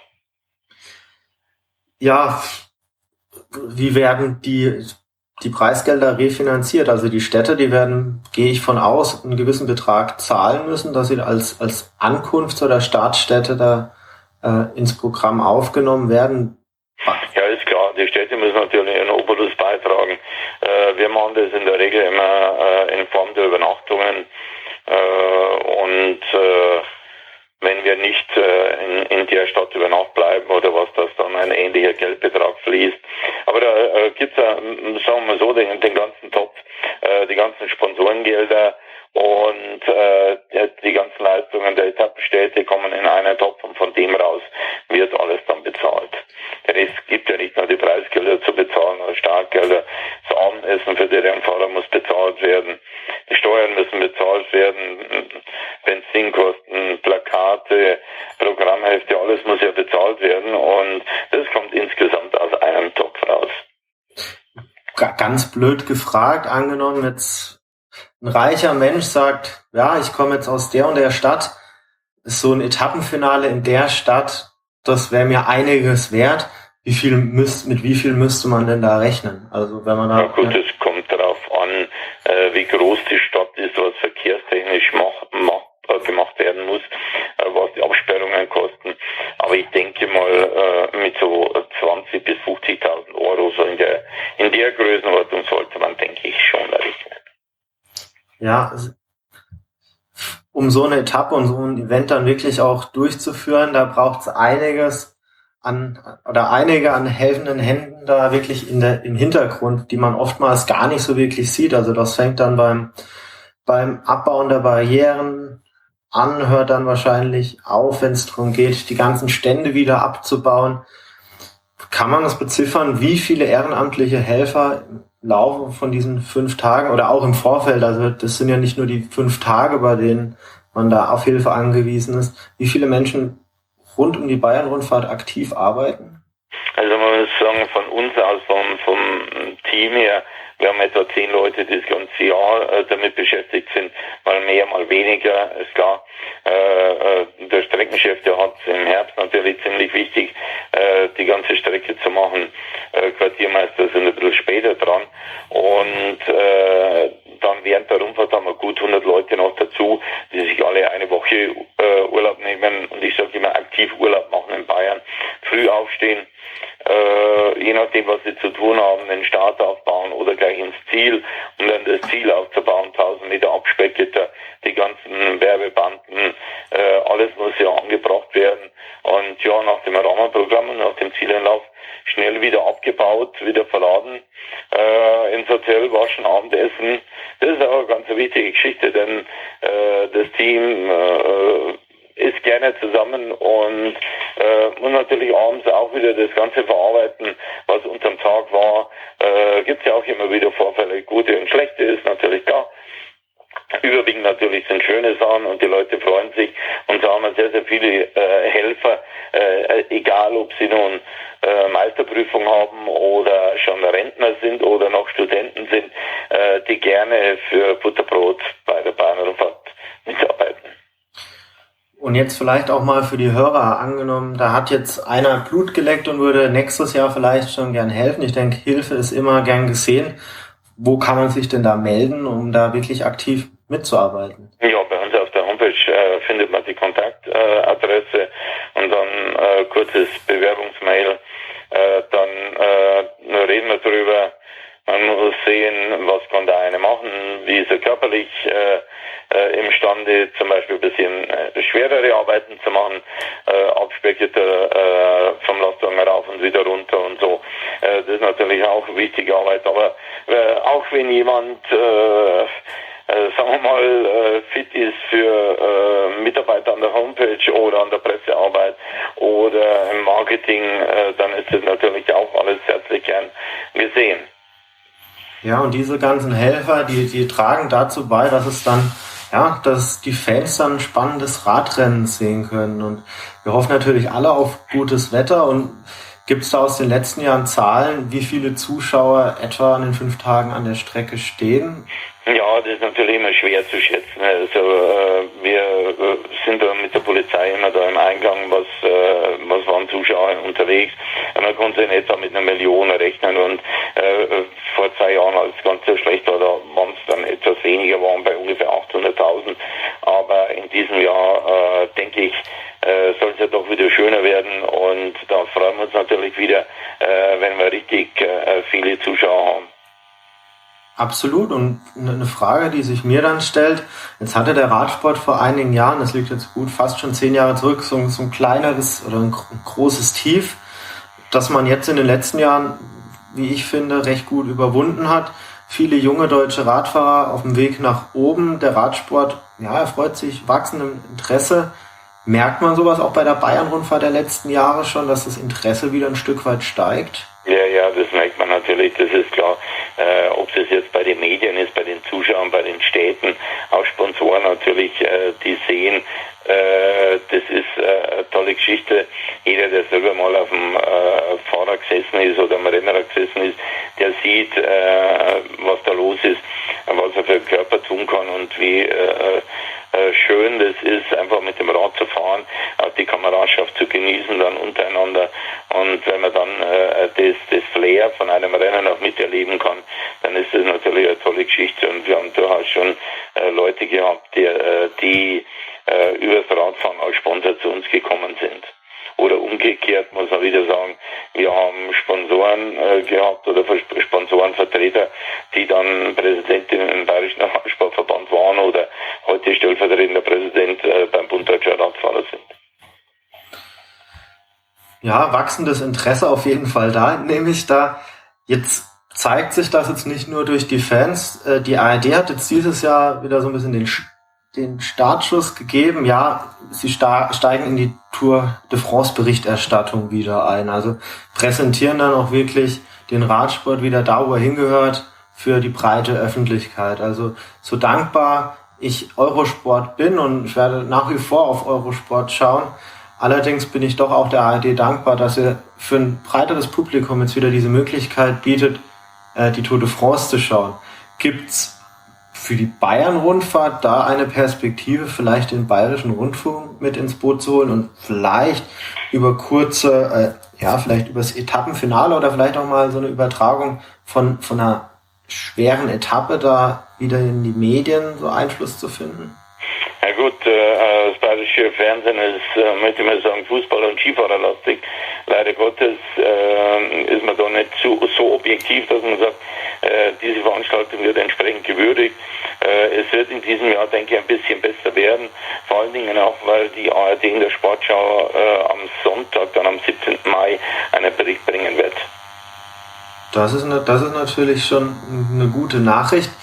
Speaker 4: Ja, wie werden die, die Preisgelder refinanziert? Also die Städte, die werden, gehe ich von aus, einen gewissen Betrag zahlen müssen, dass sie als, als Ankunfts- oder Startstätte da äh, ins Programm aufgenommen werden.
Speaker 3: Ja, ist klar, die Städte müssen natürlich einen Obolus beitragen. Äh, wir machen das in der Regel immer äh, in Form der Übernachtungen äh, und äh, wenn wir nicht äh, in, in der Stadt über Nacht bleiben oder was, dass ähnlicher Geldbetrag fließt. Aber da äh, gibt es, sagen wir so, den, den ganzen Topf, äh, die ganzen Sponsorengelder und äh, die ganzen Leistungen der Etappenstädte kommen in einen Topf und von dem raus wird alles dann bezahlt. Denn es gibt ja nicht nur die Preisgelder zu bezahlen oder Startgelder. Das Abendessen für die Rennfahrer muss bezahlt werden. Die Steuern müssen bezahlt werden. Benzinkosten, Plakate, Programmhefte, alles muss ja bezahlt werden und das kommt insgesamt aus einem Topf raus.
Speaker 4: Ganz blöd gefragt, angenommen jetzt ein reicher Mensch sagt, ja, ich komme jetzt aus der und der Stadt, ist so ein Etappenfinale in der Stadt, das wäre mir einiges wert. Wie viel müsst, mit wie viel müsste man denn da rechnen? Also wenn man da,
Speaker 3: ja gut, es ja. kommt darauf an, äh, wie groß die Stadt ist, was verkehrstechnisch mach, mach, äh, gemacht werden muss, äh, was die Absperrungen kosten. Aber ich denke mal, äh, mit so zwanzigtausend bis fünfzigtausend Euro, so in der, in der Größenordnung sollte man, denke ich, schon rechnen.
Speaker 4: Ja, um so eine Etappe und so ein Event dann wirklich auch durchzuführen, da braucht es einiges an, oder einige an helfenden Händen da wirklich in der, im Hintergrund, die man oftmals gar nicht so wirklich sieht. Also das fängt dann beim, beim Abbauen der Barrieren an, hört dann wahrscheinlich auf, wenn es darum geht, die ganzen Stände wieder abzubauen. Kann man das beziffern, wie viele ehrenamtliche Helfer im Laufe von diesen fünf Tagen oder auch im Vorfeld, also das sind ja nicht nur die fünf Tage, bei denen man da auf Hilfe angewiesen ist, wie viele Menschen rund um die Bayern-Rundfahrt aktiv arbeiten?
Speaker 3: Also man muss sagen, von uns aus, vom, vom Team her, wir haben etwa zehn Leute, die das ganze Jahr äh, damit beschäftigt sind, mal mehr, mal weniger, ist klar. Äh, der Streckenchef, der hat im Herbst natürlich ziemlich wichtig, äh, die ganze Strecke zu machen. Äh, Quartiermeister sind ein bisschen später dran und äh, dann während der Rundfahrt haben wir gut hundert Leute noch dazu, die sich alle eine Woche äh, Urlaub nehmen und ich sage immer aktiv Urlaub machen in Bayern, früh aufstehen, äh, je nachdem was sie zu tun haben, den Start aufbauen oder gleich ins Ziel, um dann das Ziel aufzubauen, tausend Meter Abspeckgitter, die ganzen Werbebanden, äh, alles muss ja angebracht werden und ja, nach dem Rahmenprogramm und nach dem Zieleinlauf schnell wieder abgebaut, wieder verladen, äh, ins Hotel, waschen, Abendessen. Das ist auch eine ganz wichtige Geschichte, denn äh, das Team äh, ist gerne zusammen und äh, muss natürlich abends auch wieder das Ganze verarbeiten, was unterm Tag war. Äh, gibt es ja auch immer wieder Vorfälle, gute und schlechte ist natürlich klar. Überwiegend natürlich sind schöne Sachen und die Leute freuen sich und so haben wir sehr, sehr viele äh, Helfer, äh, egal ob sie nun äh, Meisterprüfung haben oder schon Rentner sind oder noch Studenten sind, äh, die gerne für Butterbrot bei der Bayern-Rundfahrt mitarbeiten.
Speaker 4: Und jetzt vielleicht auch mal für die Hörer angenommen, da hat jetzt einer Blut geleckt und würde nächstes Jahr vielleicht schon gern helfen. Ich denke, Hilfe ist immer gern gesehen. Wo kann man sich denn da melden, um da wirklich aktiv mitzuarbeiten?
Speaker 3: Ja, bei uns auf der Homepage äh, findet man die Kontaktadresse äh, und dann äh, kurzes Bewerbungsmail. Äh, dann äh, reden wir drüber. Man muss sehen, was kann der eine machen, wie ist er körperlich äh, äh, imstande, zum Beispiel ein bisschen äh, schwerere Arbeiten zu machen, äh, Abspeckgitter äh, vom Lastwagen rauf und wieder runter und so. Äh, das ist natürlich auch eine wichtige Arbeit, aber äh, auch wenn jemand äh, Äh, sagen wir mal, äh, fit ist für äh, Mitarbeiter an der Homepage oder an der Pressearbeit oder im Marketing, äh, dann ist das natürlich auch alles herzlich gern gesehen.
Speaker 4: Ja, und diese ganzen Helfer, die, die tragen dazu bei, dass es dann, ja, dass die Fans dann ein spannendes Radrennen sehen können. Und wir hoffen natürlich alle auf gutes Wetter. Und gibt es da aus den letzten Jahren Zahlen, wie viele Zuschauer etwa an den fünf Tagen an der Strecke stehen?
Speaker 3: Ja, das ist natürlich immer schwer zu schätzen. Also äh, wir äh, sind da mit der Polizei immer da im Eingang, was äh, was waren Zuschauer unterwegs. Man konnte in etwa mit einer Million rechnen und äh, vor zwei Jahren, als es ganz so schlecht war, da waren es dann etwas weniger, waren bei ungefähr achthunderttausend. Aber in diesem Jahr, äh, denke ich, äh, soll es ja doch wieder schöner werden und da freuen wir uns natürlich wieder, äh, wenn wir richtig äh, viele Zuschauer haben.
Speaker 4: Absolut. Und eine Frage, die sich mir dann stellt, jetzt hatte der Radsport vor einigen Jahren, das liegt jetzt gut fast schon zehn Jahre zurück, so, so ein kleineres oder ein großes Tief. das man jetzt in den letzten Jahren, wie ich finde, recht gut überwunden hat. Viele junge deutsche Radfahrer auf dem Weg nach oben. Der Radsport, ja, erfreut sich wachsendem Interesse. Merkt man sowas auch bei der Bayern-Rundfahrt der letzten Jahre schon, dass das Interesse wieder ein Stück weit steigt?
Speaker 3: Ja, ja, das merkt man natürlich, das ist klar. Äh, ob es jetzt bei den Medien ist, bei den Zuschauern, bei den Städten, auch Sponsoren natürlich, äh, die sehen, äh, das ist äh, eine tolle Geschichte. Jeder, der selber mal auf dem äh, Fahrer gesessen ist oder am Rennrad gesessen ist, der sieht, äh, was da los ist, was er für den Körper tun kann und wie äh, äh, schön das ist, einfach mit dem Rad zu fahren, auch die Kameradschaft zu genießen dann untereinander. Und wenn man dann äh, das, das Flair von einem Rennen auch miterleben kann, dann ist das natürlich eine tolle Geschichte. Und wir haben durchaus schon äh, Leute gehabt, die, äh, die äh, übers Radfahren als Sponsor zu uns gekommen sind. Oder umgekehrt muss man wieder sagen, wir haben Sponsoren äh, gehabt oder Sponsorenvertreter, die dann Präsidentin im Bayerischen Radsportverband waren oder heute stellvertretender Präsident äh, beim Bund Deutscher Radfahrer sind.
Speaker 4: Ja, wachsendes Interesse auf jeden Fall da, nämlich da. Jetzt zeigt sich das jetzt nicht nur durch die Fans. Äh, die A R D hat jetzt dieses Jahr wieder so ein bisschen den den Startschuss gegeben. Ja, sie sta- steigen in die Tour de France Berichterstattung wieder ein. Also präsentieren dann auch wirklich den Radsport wieder da, wo er hingehört, für die breite Öffentlichkeit. Also so dankbar ich Eurosport bin und ich werde nach wie vor auf Eurosport schauen. Allerdings bin ich doch auch der A R D dankbar, dass er für ein breiteres Publikum jetzt wieder diese Möglichkeit bietet, die Tour de France zu schauen. Gibt's für die Bayern-Rundfahrt da eine Perspektive, vielleicht den Bayerischen Rundfunk mit ins Boot zu holen und vielleicht über kurze, äh, ja, vielleicht über das Etappenfinale oder vielleicht auch mal so eine Übertragung von, von einer schweren Etappe da wieder in die Medien so Einfluss zu finden?
Speaker 3: Ja gut, äh, das bayerische Fernsehen ist, äh, möchte ich mal sagen, Fußball- und Skifahrerlastig. Leider Gottes äh, ist man da nicht so, so objektiv, dass man sagt, äh, diese Veranstaltung wird entsprechend gewürdigt. Äh, es wird in diesem Jahr, denke ich, ein bisschen besser werden. Vor allen Dingen auch, weil die A R D in der Sportschau äh, am Sonntag, dann am siebzehnten Mai, einen Bericht bringen wird.
Speaker 4: Das ist, eine, das ist natürlich schon eine gute Nachricht.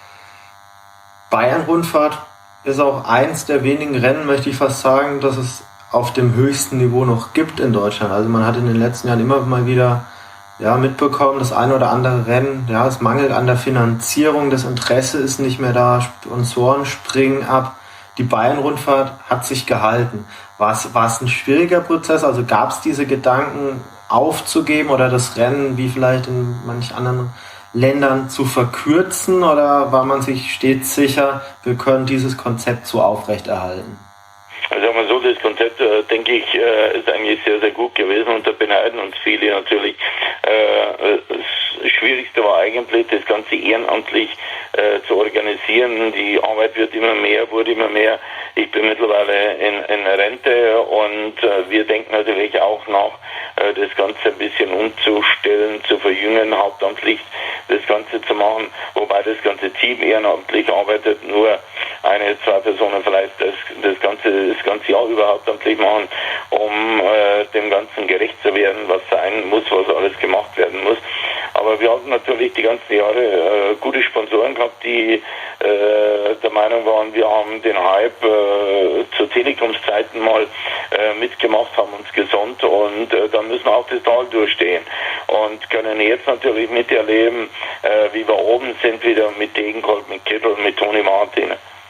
Speaker 4: Bayern-Rundfahrt ist auch eins der wenigen Rennen, möchte ich fast sagen, dass es auf dem höchsten Niveau noch gibt in Deutschland. Also man hat in den letzten Jahren immer mal wieder ja, mitbekommen, das eine oder andere Rennen, ja, es mangelt an der Finanzierung, das Interesse ist nicht mehr da, Sponsoren springen ab. Die Bayern-Rundfahrt hat sich gehalten. War es, war es ein schwieriger Prozess? Also gab es diese Gedanken aufzugeben oder das Rennen, wie vielleicht in manch anderen Ländern, zu verkürzen, oder war man sich stets sicher, wir können dieses Konzept so aufrechterhalten?
Speaker 3: Also sagen wir so, das Konzept, äh, denke ich, äh, ist eigentlich sehr, sehr gut gewesen und da beneiden uns viele natürlich. Äh, das Schwierigste war eigentlich, das Ganze ehrenamtlich äh, zu organisieren. Die Arbeit wird immer mehr, wurde immer mehr. Ich bin mittlerweile in, in Rente und äh, wir denken natürlich auch nach, äh, das Ganze ein bisschen umzustellen, zu verjüngen, hauptamtlich das Ganze zu machen, wobei das ganze Team ehrenamtlich arbeitet, nur eine, zwei Personen vielleicht das, das ganze das ganze Jahr überhaupt amtlich machen, um äh, dem Ganzen gerecht zu werden, was sein muss, was alles gemacht werden muss. Aber wir hatten natürlich die ganzen Jahre äh, gute Sponsoren gehabt, die äh, der Meinung waren, wir haben den Hype äh, zu Telekoms Zeiten mal äh, mitgemacht, haben uns gesonnt und äh, dann müssen wir auch das Tal durchstehen und können jetzt natürlich miterleben, äh, wie wir oben sind, wieder mit Degenkolb, mit Kittel, mit Toni Martin.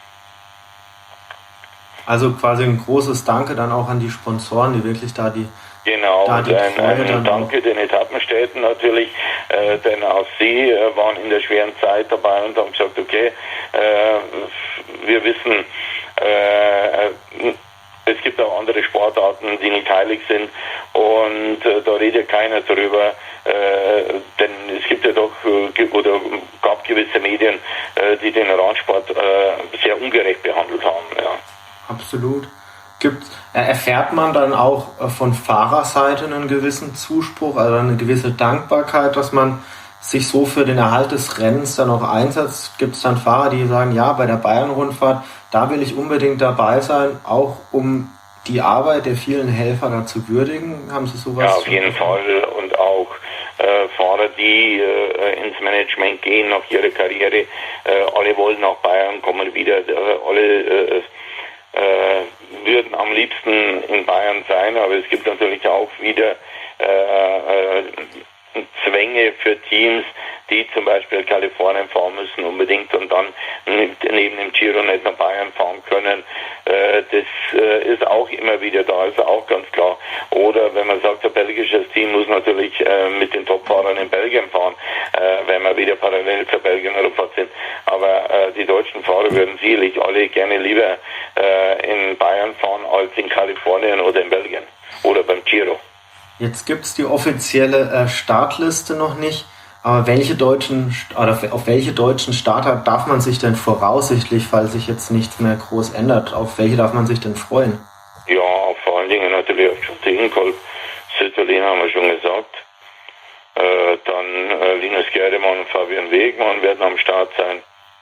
Speaker 4: Also quasi ein großes Danke dann auch an die Sponsoren, die wirklich da die
Speaker 3: Genau,
Speaker 4: da
Speaker 3: und
Speaker 4: die
Speaker 3: ein, ein Danke den Etappenstädten natürlich, äh, denn auch sie äh, waren in der schweren Zeit dabei und haben gesagt, okay, äh, wir wissen, äh, es gibt auch andere Sportarten, die nicht heilig sind und äh, da redet keiner drüber, äh, denn es gibt ja doch äh, oder gab gewisse Medien, äh, die den Radsport äh, sehr ungerecht behandelt haben. Ja.
Speaker 4: Absolut. Gibt, erfährt man dann auch von Fahrerseite einen gewissen Zuspruch, also eine gewisse Dankbarkeit, dass man sich so für den Erhalt des Rennens dann auch einsetzt? Gibt es dann Fahrer, die sagen, ja, bei der Bayern-Rundfahrt, da will ich unbedingt dabei sein, auch um die Arbeit der vielen Helfer dazu würdigen? Haben Sie sowas?
Speaker 3: Ja, auf jeden Fall. Und auch äh, Fahrer, die äh, ins Management gehen nach ihrer Karriere, äh, alle wollen nach Bayern kommen wieder, äh, alle äh, äh, würden am liebsten in Bayern sein, aber es gibt natürlich auch wieder äh, äh, Zwänge für Teams, die zum Beispiel Kalifornien fahren müssen unbedingt und dann neben dem Giro nicht nach Bayern fahren können. Äh, das äh, ist auch immer wieder da, ist auch ganz klar. Oder wenn man sagt, ein belgisches Team muss natürlich äh, mit den Topfahrern in Belgien fahren, äh, wenn wir wieder parallel zur Belgien-Rundfahrt sind. Aber äh, die deutschen Fahrer würden sicherlich alle gerne lieber äh, in Bayern fahren als in Kalifornien oder in Belgien oder beim Giro.
Speaker 4: Jetzt gibt es die offizielle äh, Startliste noch nicht, aber welche deutschen oder auf welche deutschen Starter darf man sich denn voraussichtlich, falls sich jetzt nichts mehr groß ändert, auf welche darf man sich denn freuen?
Speaker 3: Ja, vor allen Dingen natürlich auf John Degenkolb, Sütterlin haben wir schon gesagt. Äh, dann äh, Linus Gerdemann und Fabian Wegmann werden am Start sein.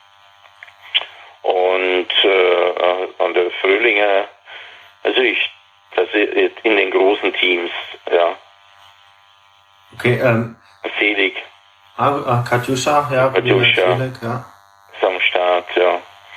Speaker 3: Und äh, an der Fröhlinger, also ich Das ist in den großen Teams, ja.
Speaker 4: Okay, ähm.
Speaker 3: Selig.
Speaker 4: Ah, ah Katjuscha, ja.
Speaker 3: Katjuscha.
Speaker 4: Selig, ja.
Speaker 3: Ist am Start, ja.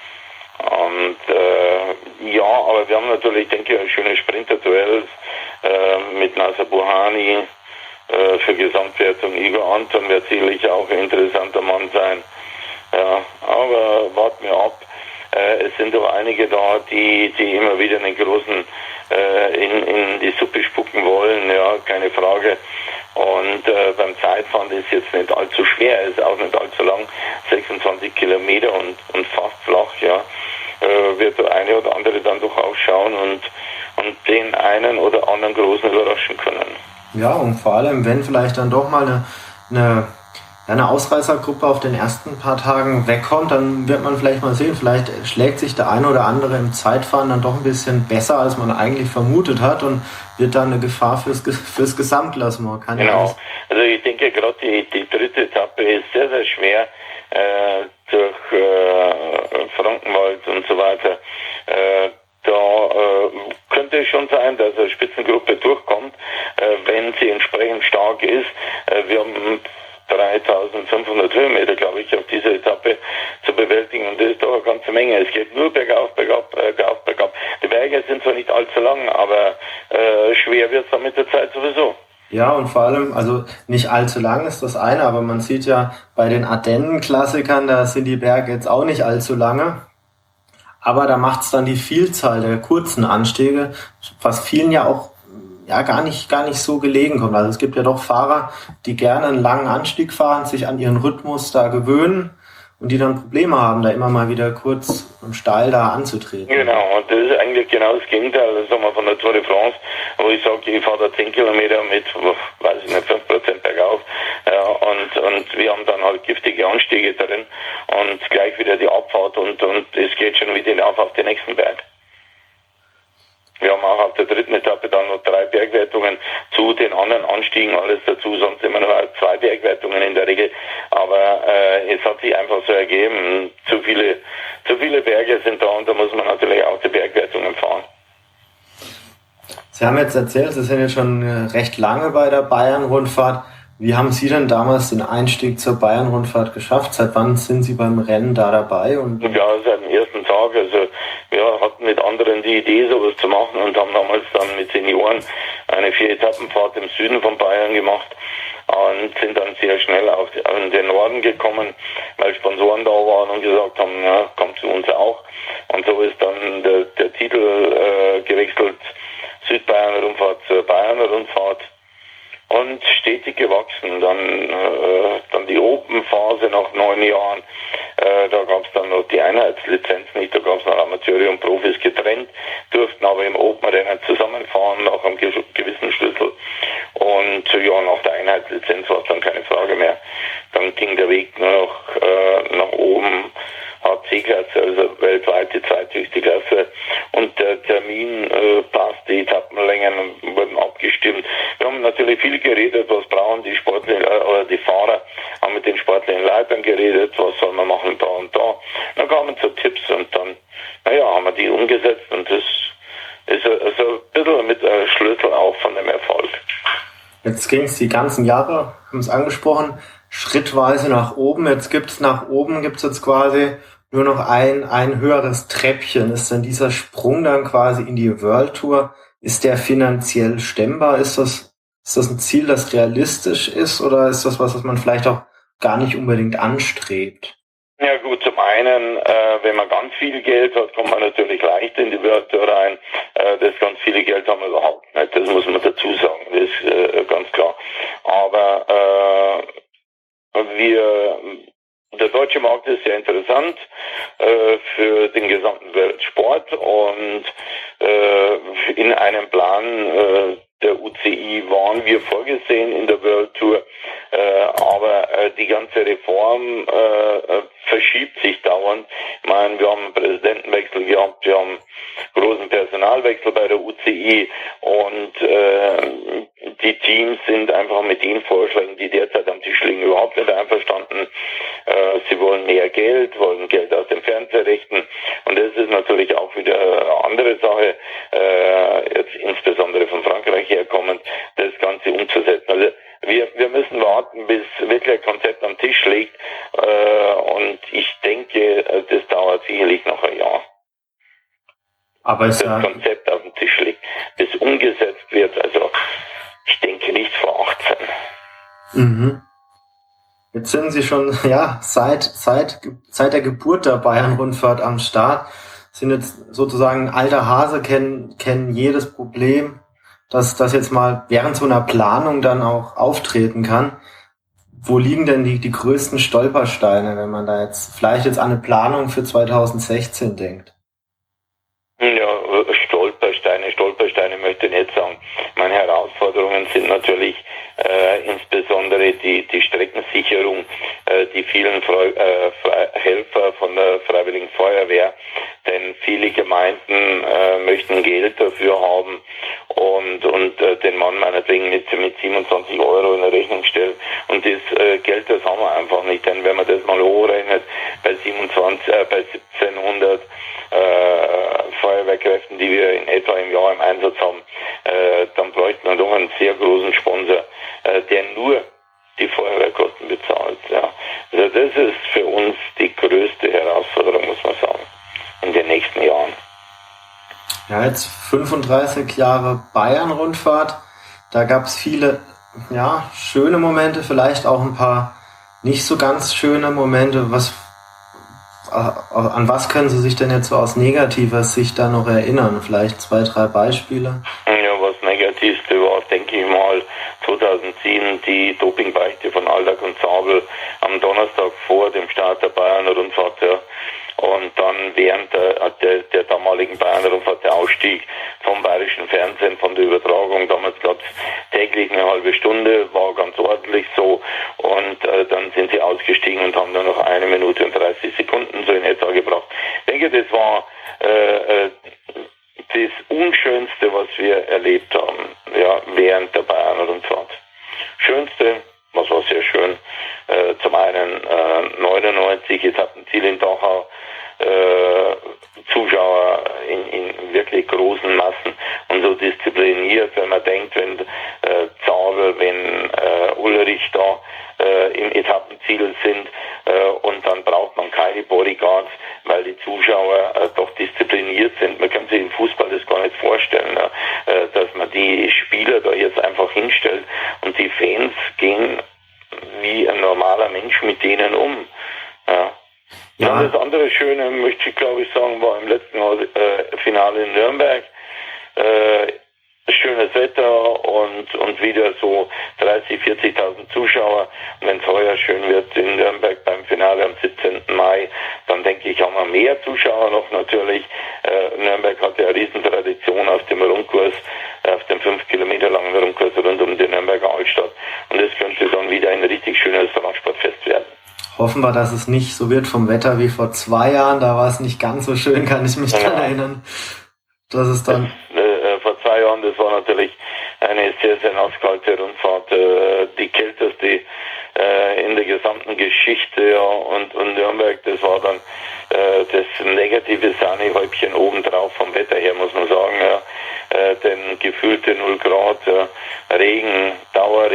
Speaker 3: Und, äh, ja, aber wir haben natürlich, denke ich, schöne Sprinterduells, äh, mit Nasser Buhani, äh, für Gesamtwertung. Igor Anton wird sicherlich auch ein interessanter Mann sein. Ja, aber warten wir ab. Äh, es sind doch einige da, die, die immer wieder einen großen äh, in, in die Suppe spucken wollen, ja, keine Frage. Und äh, beim Zeitfahren ist jetzt nicht allzu schwer, ist auch nicht allzu lang, sechsundzwanzig Kilometer und, und fast flach, ja. Äh, wird der eine oder andere dann doch auch schauen und, und den einen oder anderen Großen überraschen können.
Speaker 4: Ja, und vor allem, wenn vielleicht dann doch mal eine, eine eine Ausreißergruppe auf den ersten paar Tagen wegkommt, dann wird man vielleicht mal sehen, vielleicht schlägt sich der eine oder andere im Zeitfahren dann doch ein bisschen besser, als man eigentlich vermutet hat und wird dann eine Gefahr fürs, fürs Gesamtklassement. Kann
Speaker 3: genau,
Speaker 4: ja
Speaker 3: also ich denke gerade die, die dritte Etappe ist sehr, sehr schwer äh, durch äh, Frankenwald und so weiter. Äh, Da äh, könnte es schon sein, dass eine Spitzengruppe durchkommt, äh, wenn sie entsprechend stark ist. Äh, wir haben dreitausendfünfhundert Höhenmeter, glaube ich, auf dieser Etappe zu bewältigen und das ist doch eine ganze Menge. Es geht nur bergauf, bergab, bergauf, bergab. Die Berge sind zwar nicht allzu lang, aber äh, schwer wird es dann mit der Zeit sowieso.
Speaker 4: Ja, und vor allem, also nicht allzu lang ist das eine, aber man sieht ja bei den Ardennen-Klassikern, da sind die Berge jetzt auch nicht allzu lange. Aber da macht es dann die Vielzahl der kurzen Anstiege, was vielen ja auch ja gar nicht gar nicht so gelegen kommt. Also es gibt ja doch Fahrer, die gerne einen langen Anstieg fahren, sich an ihren Rhythmus da gewöhnen und die dann Probleme haben, da immer mal wieder kurz und steil da anzutreten.
Speaker 3: Genau, und das ist eigentlich genau das Gegenteil, das sagen wir von der Tour de France, wo ich sage, ich fahre da zehn Kilometer mit, weiß ich nicht, fünf Prozent bergauf, ja, und, und wir haben dann halt giftige Anstiege drin und gleich wieder die Abfahrt und, und es geht schon wieder hinauf auf den nächsten Berg. Wir haben auch auf der dritten Etappe dann noch drei Bergwertungen zu den anderen Anstiegen, alles dazu, sonst immer noch zwei Bergwertungen in der Regel. Aber äh, es hat sich einfach so ergeben, zu viele, zu viele Berge sind da und da muss man natürlich auch die Bergwertungen fahren.
Speaker 4: Sie haben jetzt erzählt, Sie sind jetzt schon recht lange bei der Bayern-Rundfahrt. Wie haben Sie denn damals den Einstieg zur Bayern-Rundfahrt geschafft? Seit wann sind Sie beim Rennen da dabei? Und
Speaker 3: ja, seit dem ersten Tag. Also wir hatten mit anderen die Idee, sowas zu machen und haben damals dann mit Senioren eine Vier-Etappenfahrt im Süden von Bayern gemacht und sind dann sehr schnell auch in den Norden gekommen, weil Sponsoren da waren und gesagt haben, ja, kommt zu uns auch. Und so ist dann der, der Titel äh, gewechselt, Südbayern-Rundfahrt zur Bayern-Rundfahrt. Und stetig gewachsen. Dann, äh, dann die Open-Phase nach neun Jahren. Äh, da gab es dann noch die Einheitslizenz nicht. Da gab es noch Amateure und Profis getrennt, durften aber im Open-Rennen zusammenfahren nach einem gewissen Schlüssel. Und ja, nach der Einheitslizenz war es dann keine Frage mehr. Dann ging der Weg nur noch äh, nach oben. H C-Klasse, also weltweit die zweithöchste Klasse. Und der Termin äh, passt, die Etappenlängen wurden abgestimmt. Wir haben natürlich viel geredet, was brauchen die Sportler äh, oder die Fahrer, haben mit den sportlichen Leitern geredet, was soll man machen da und da. Dann kamen so Tipps und dann, naja, haben wir die umgesetzt und das ist also
Speaker 4: Jetzt ging es die ganzen Jahre, haben es angesprochen, schrittweise nach oben. Jetzt gibt es nach oben, gibt es jetzt quasi nur noch ein, ein höheres Treppchen. Ist denn dieser Sprung dann quasi in die World Tour, ist der finanziell stemmbar? Ist das, ist das ein Ziel, das realistisch ist, oder ist das was, was man vielleicht auch gar nicht unbedingt anstrebt?
Speaker 3: Ja gut, zum einen, äh, wenn man ganz viel Geld hat, kommt man natürlich leicht in die World Tour rein. Äh, das ganz viele Geld haben wir überhaupt nicht, das muss man dazu sagen, das ist äh, ganz klar. Aber äh, wir, der deutsche Markt ist sehr interessant äh, für den gesamten Weltsport und äh, in einem Plan äh, der U C I waren wir vorgesehen in der World Tour, äh, aber äh, die ganze Reform äh, verschiebt sich dauernd. Ich meine, wir haben einen Präsidentenwechsel gehabt, wir haben großen Personalwechsel bei der U C I und äh, die Teams sind einfach mit den Vorschlägen, die derzeit am Tisch liegen, überhaupt nicht einverstanden. Äh, sie wollen mehr Geld, wollen Geld aus den Fernsehrechten und das ist natürlich auch wieder eine andere Sache, äh, jetzt insbesondere von Frankreich herkommend, das Ganze umzusetzen. Also wir, wir müssen warten, bis wirklich ein Konzept am Tisch liegt äh, und ich denke, das dauert sicherlich noch ein Jahr.
Speaker 4: Aber
Speaker 3: bis
Speaker 4: es
Speaker 3: das
Speaker 4: ja
Speaker 3: Konzept auf dem Tisch liegt, bis umgesetzt wird, also ich denke nicht vor achtzehn.
Speaker 4: Mhm. Jetzt sind Sie schon, ja, seit, seit, seit der Geburt der Bayern-Rundfahrt am Start, sind jetzt sozusagen ein alter Hase, kennen, kennen jedes Problem, das, das jetzt mal während so einer Planung dann auch auftreten kann. Wo liegen denn die, die größten Stolpersteine, wenn man da jetzt vielleicht jetzt an eine Planung für zweitausendsechzehn denkt?
Speaker 3: Ja, Stolpersteine, Stolpersteine möchte ich nicht sagen. Meine Herausforderungen sind natürlich äh, insbesondere die, die Streckensicherung, äh, die vielen Freu äh, Helfer von der Freiwilligen Feuerwehr, denn viele Gemeinden äh, möchten Geld dafür haben und, und äh, den Mann meinetwegen mit, mit siebenundzwanzig Euro in der Rechnung stellen. Und das äh, Geld, das haben wir einfach nicht, denn wenn man das mal hochrechnet, bei siebenundzwanzig, äh, bei siebzehnhundert äh, Feuerwehrkräften, die wir in etwa im Jahr im Einsatz haben, äh, dann bräuchte man doch einen sehr großen Sponsor, äh, der nur die Feuerwehrkosten bezahlt. Ja. Also das ist für uns die größte Herausforderung, muss man sagen, in den nächsten Jahren.
Speaker 4: Ja, jetzt fünfunddreißig Jahre Bayern-Rundfahrt, da gab es viele, ja, schöne Momente, vielleicht auch ein paar nicht so ganz schöne Momente. Was An was können Sie sich denn jetzt so aus negativer Sicht da noch erinnern? Vielleicht zwei, drei Beispiele?
Speaker 3: Ja, was Negativste war, denke ich mal, zweitausendsieben die Dopingbeichte von Aldag und Zabel am Donnerstag vor dem Start der Bayern-Rundfahrt. Ja. Und dann während der, der, der damaligen Bayern-Rundfahrt der Ausstieg vom bayerischen Fernsehen, von der Übertragung. Damals gab es täglich eine halbe Stunde, war ganz ordentlich so. Und äh, dann sind sie ausgestiegen und haben dann noch eine Minute und dreißig Sekunden so in etwa gebracht. Ich denke, das war äh, das Unschönste, was wir erlebt haben, ja, während der Bayern-Rundfahrt. Schönste, was war sehr schön, äh, zum einen äh, neunundneunzig Etappenziel in Dachau, äh, Zuschauer in, in wirklich großen Massen und so diszipliniert, wenn man denkt, wenn äh, Zabel, wenn äh, Ulrich da äh, im Etappenziel sind äh, und dann braucht man keine Bodyguards, weil die Zuschauer äh, doch diszipliniert sind. Man kann sich im Fußball das gar nicht vorstellen, äh, dass man die Spieler da jetzt einfach hinstellt und die Fans gehen wie ein normaler Mensch mit denen um. Ja. Ja. Und das andere Schöne, möchte ich glaube ich sagen, war im letzten äh, Finale in Nürnberg. Äh, schönes Wetter und, und wieder so dreißigtausend, vierzigtausend Zuschauer. Und wenn es heuer schön wird in Nürnberg beim Finale am siebzehnten Mai, dann denke ich, haben wir mehr Zuschauer noch natürlich. Äh, Nürnberg hat ja eine Riesentradition auf dem Rundkurs, auf dem fünf Kilometer langen Rundkurs rund um die Nürnberger Altstadt. Und das könnte dann wieder ein richtig schönes Radsportfest werden.
Speaker 4: Hoffen wir, dass es nicht so wird vom Wetter wie vor zwei Jahren. Da war es nicht ganz so schön, kann ich mich ja. daran erinnern. Dass es dann
Speaker 3: das, äh, vor zwei Jahren, das war natürlich eine sehr, sehr nasskalte Rundfahrt, äh, die kälteste äh, in der gesamten Geschichte. Ja, und, und Nürnberg, das war dann äh, das negative Sahnehäubchen obendrauf vom Wetter her, muss man sagen. Ja. Äh, denn gefühlte null Grad, ja, Regen, Dauerregen.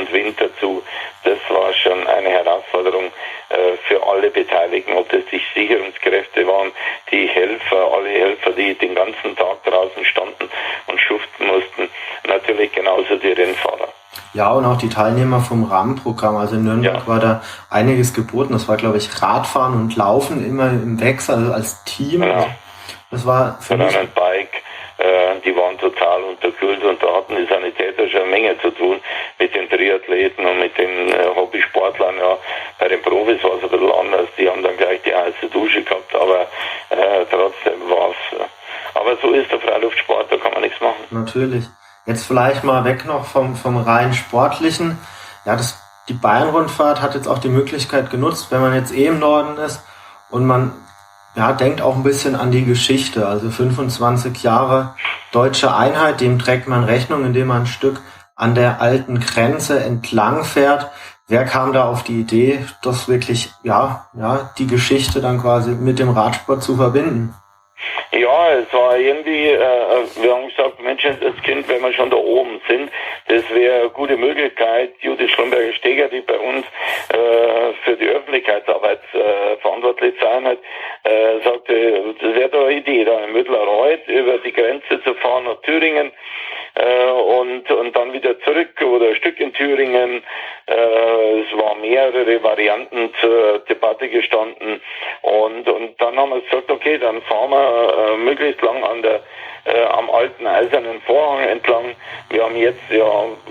Speaker 3: und Wind dazu. Das war schon eine Herausforderung äh, für alle Beteiligten, ob das die Sicherungskräfte waren, die Helfer, alle Helfer, die den ganzen Tag draußen standen und schuften mussten, natürlich genauso die Rennfahrer.
Speaker 4: Ja, und auch die Teilnehmer vom Rahmenprogramm. Also in Nürnberg ja. war da einiges geboten. Das war, glaube ich, Radfahren und Laufen immer im Wechsel, also als Team.
Speaker 3: Ja.
Speaker 4: Das war für
Speaker 3: und
Speaker 4: mich...
Speaker 3: ein Bike, äh, die waren total unterkühlt und da hatten die Sanitäter schon eine Menge zu tun mit den Triathleten und mit den äh, Hobbysportlern. Ja, bei den Profis war es ein bisschen anders. Die haben dann gleich die heiße Dusche gehabt, aber äh, trotzdem war es... Äh, aber so ist der Freiluftsport, da kann man nichts machen.
Speaker 4: Natürlich. Jetzt vielleicht mal weg noch vom, vom rein Sportlichen. Ja, das, die Bayern-Rundfahrt hat jetzt auch die Möglichkeit genutzt, wenn man jetzt eh im Norden ist und man ja, denkt auch ein bisschen an die Geschichte. Also fünfundzwanzig Jahre deutsche Einheit, dem trägt man Rechnung, indem man ein Stück an der alten Grenze entlang fährt. Wer kam da auf die Idee, das wirklich, ja, ja, die Geschichte dann quasi mit dem Radsport zu verbinden?
Speaker 3: Ja, es war irgendwie, äh, wir haben gesagt, Mensch, das Kind, wenn wir schon da oben sind, das wäre eine gute Möglichkeit. Judith Schlumberger-Steger, die bei uns äh, für die Öffentlichkeitsarbeit äh, verantwortlich sein hat, äh, sagte, das wäre doch eine Idee, da in Müttler-Reuth über die Grenze zu fahren nach Thüringen äh, und und dann wieder zurück oder ein Stück in Thüringen. Äh, es waren mehrere Varianten zur Debatte gestanden und und dann haben wir gesagt, okay, dann fahren wir äh, möglichst lang an der äh, am alten eisernen Vorhang entlang. Wir haben jetzt ja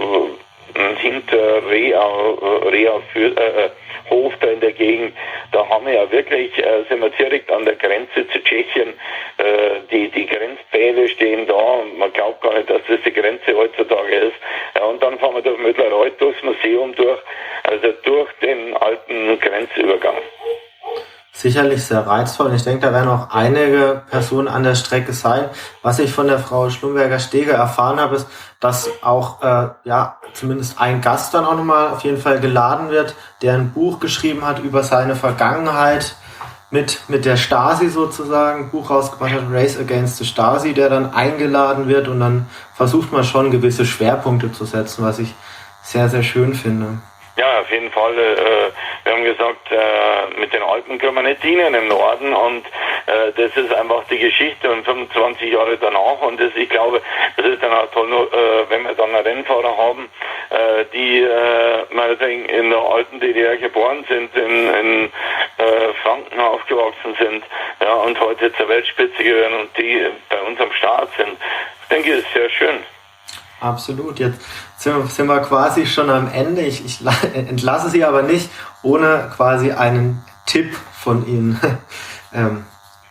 Speaker 3: äh, hinter Rea, Rea für, äh, Hof da in der Gegend, da haben wir ja wirklich, äh, sind wir direkt an der Grenze zu Tschechien, äh, die die Grenzpfähle stehen da, man glaubt gar nicht, dass das die Grenze heutzutage ist. Ja, und dann fahren wir durch Müttler-Reuth, durchs Museum durch, also durch den alten Grenzübergang.
Speaker 4: Sicherlich sehr reizvoll. Und ich denke, da werden auch einige Personen an der Strecke sein. Was ich von der Frau Schlumberger-Steger erfahren habe, ist, dass auch äh, ja zumindest ein Gast dann auch nochmal auf jeden Fall geladen wird, der ein Buch geschrieben hat über seine Vergangenheit mit mit der Stasi sozusagen, ein Buch rausgebracht hat, Race Against the Stasi, der dann eingeladen wird und dann versucht man schon gewisse Schwerpunkte zu setzen, was ich sehr, sehr schön finde.
Speaker 3: Ja, auf jeden Fall. Äh, wir haben gesagt, äh, mit den Alpen können wir nicht dienen im Norden und äh, das ist einfach die Geschichte und fünfundzwanzig Jahre danach und das, ich glaube, das ist dann auch toll, äh, wenn wir dann einen Rennfahrer haben, äh, die äh, meinetwegen in der alten D D R geboren sind, in, in äh, Franken aufgewachsen sind, ja, und heute zur Weltspitze gehören und die bei uns am Start sind. Ich denke, das ist sehr schön.
Speaker 4: Absolut. Jetzt sind wir, sind wir quasi schon am Ende. Ich, ich entlasse Sie aber nicht, ohne quasi einen Tipp von Ihnen ähm,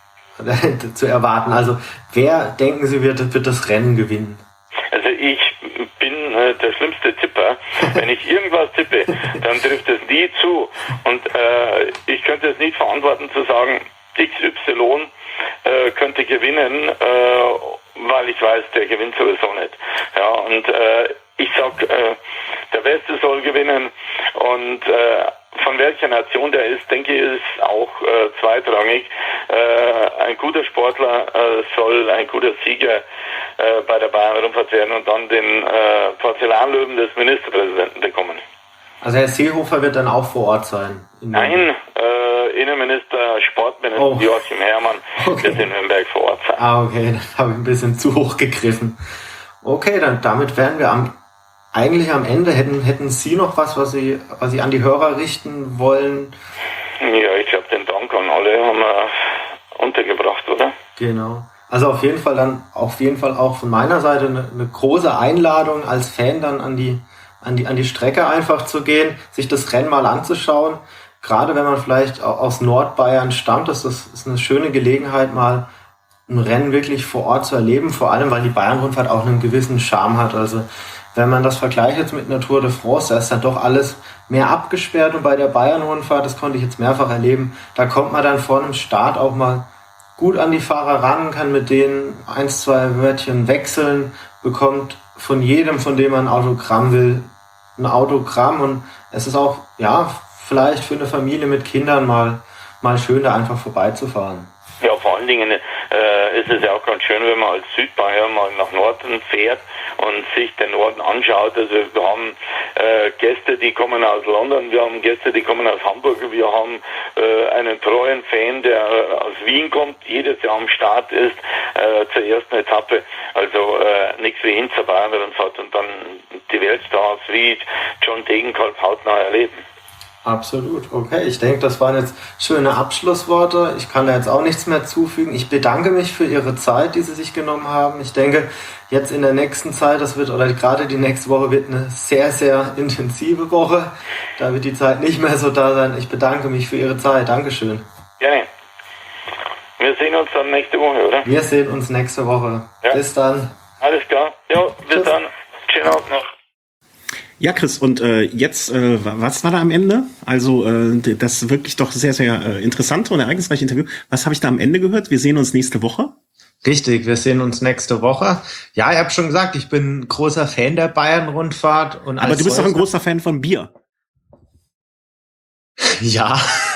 Speaker 4: zu erwarten. Also wer, denken Sie, wird, wird das Rennen gewinnen?
Speaker 3: Also ich bin äh, der schlimmste Tipper. Wenn ich irgendwas tippe, dann trifft es nie zu. Und äh, ich könnte es nicht verantworten zu sagen, X Y äh, könnte gewinnen, äh, weil ich weiß, der gewinnt sowieso nicht. Ja, und äh, ich sag, äh, der Beste soll gewinnen und äh, von welcher Nation der ist, denke ich, ist auch äh, zweitrangig. Äh, ein guter Sportler äh, soll ein guter Sieger äh, bei der Bayern-Rundfahrt werden und dann den äh, Porzellanlöwen des Ministerpräsidenten bekommen.
Speaker 4: Also Herr Seehofer wird dann auch vor Ort sein?
Speaker 3: Nein, äh, Innenminister, Sportminister oh. Joachim Herrmann okay. wird in Nürnberg vor Ort sein.
Speaker 4: Ah, okay, das habe ich ein bisschen zu hoch gegriffen. Okay, dann damit wären wir am, eigentlich am Ende. Hätten, hätten Sie noch was, was Sie, was Sie an die Hörer richten wollen?
Speaker 3: Ja, ich glaube, den Dank an alle haben wir untergebracht, oder?
Speaker 4: Genau. Also auf jeden Fall dann, auf jeden Fall auch von meiner Seite eine, eine große Einladung als Fan dann an die an die, an die Strecke einfach zu gehen, sich das Rennen mal anzuschauen. Gerade wenn man vielleicht aus Nordbayern stammt, ist das ist eine schöne Gelegenheit, mal ein Rennen wirklich vor Ort zu erleben. Vor allem, weil die Bayern-Rundfahrt auch einen gewissen Charme hat. Also, wenn man das vergleicht jetzt mit einer Tour de France, da ist dann doch alles mehr abgesperrt. Und bei der Bayern-Rundfahrt, das konnte ich jetzt mehrfach erleben, da kommt man dann vor einem Start auch mal gut an die Fahrer ran, kann mit denen ein, zwei Wörtchen wechseln, bekommt von jedem, von dem man ein Autogramm will, ein Autogramm und es ist auch, ja, vielleicht für eine Familie mit Kindern mal, mal schön, da einfach vorbeizufahren.
Speaker 3: Ja, vor allen Dingen äh, ist es ja auch ganz schön, wenn man als Südbayer mal nach Norden fährt und sich den Ort anschaut. Also wir haben äh, Gäste, die kommen aus London, wir haben Gäste, die kommen aus Hamburg, wir haben äh, einen treuen Fan, der äh, aus Wien kommt, jedes Jahr am Start ist äh, zur ersten Etappe. Also äh, nichts wie hin zur Bayern-Rundfahrt und dann die Weltstars wie John Degenkolb hautnah erleben.
Speaker 4: Absolut, okay. Ich denke, das waren jetzt schöne Abschlussworte. Ich kann da jetzt auch nichts mehr zufügen. Ich bedanke mich für Ihre Zeit, die Sie sich genommen haben. Ich denke, jetzt in der nächsten Zeit, das wird, oder gerade die nächste Woche wird eine sehr, sehr intensive Woche. Da wird die Zeit nicht mehr so da sein. Ich bedanke mich für Ihre Zeit. Dankeschön.
Speaker 3: Gerne. Wir sehen uns dann nächste Woche, oder?
Speaker 4: Wir sehen uns nächste Woche. Ja. Bis dann.
Speaker 3: Alles klar. Ja, bis Tschüss. Dann. Schönen Abend noch.
Speaker 1: Ja, Chris, und äh, jetzt, äh, was war da am Ende? Also äh, das wirklich doch sehr, sehr äh, interessante und ereignisreiche Interview. Was habe ich da am Ende gehört? Wir sehen uns nächste Woche.
Speaker 2: Richtig, wir sehen uns nächste Woche. Ja, ich habe schon gesagt, ich bin großer Fan der Bayern-Rundfahrt. Und
Speaker 1: aber du bist doch ein großer Fan von Bier.
Speaker 2: Ja,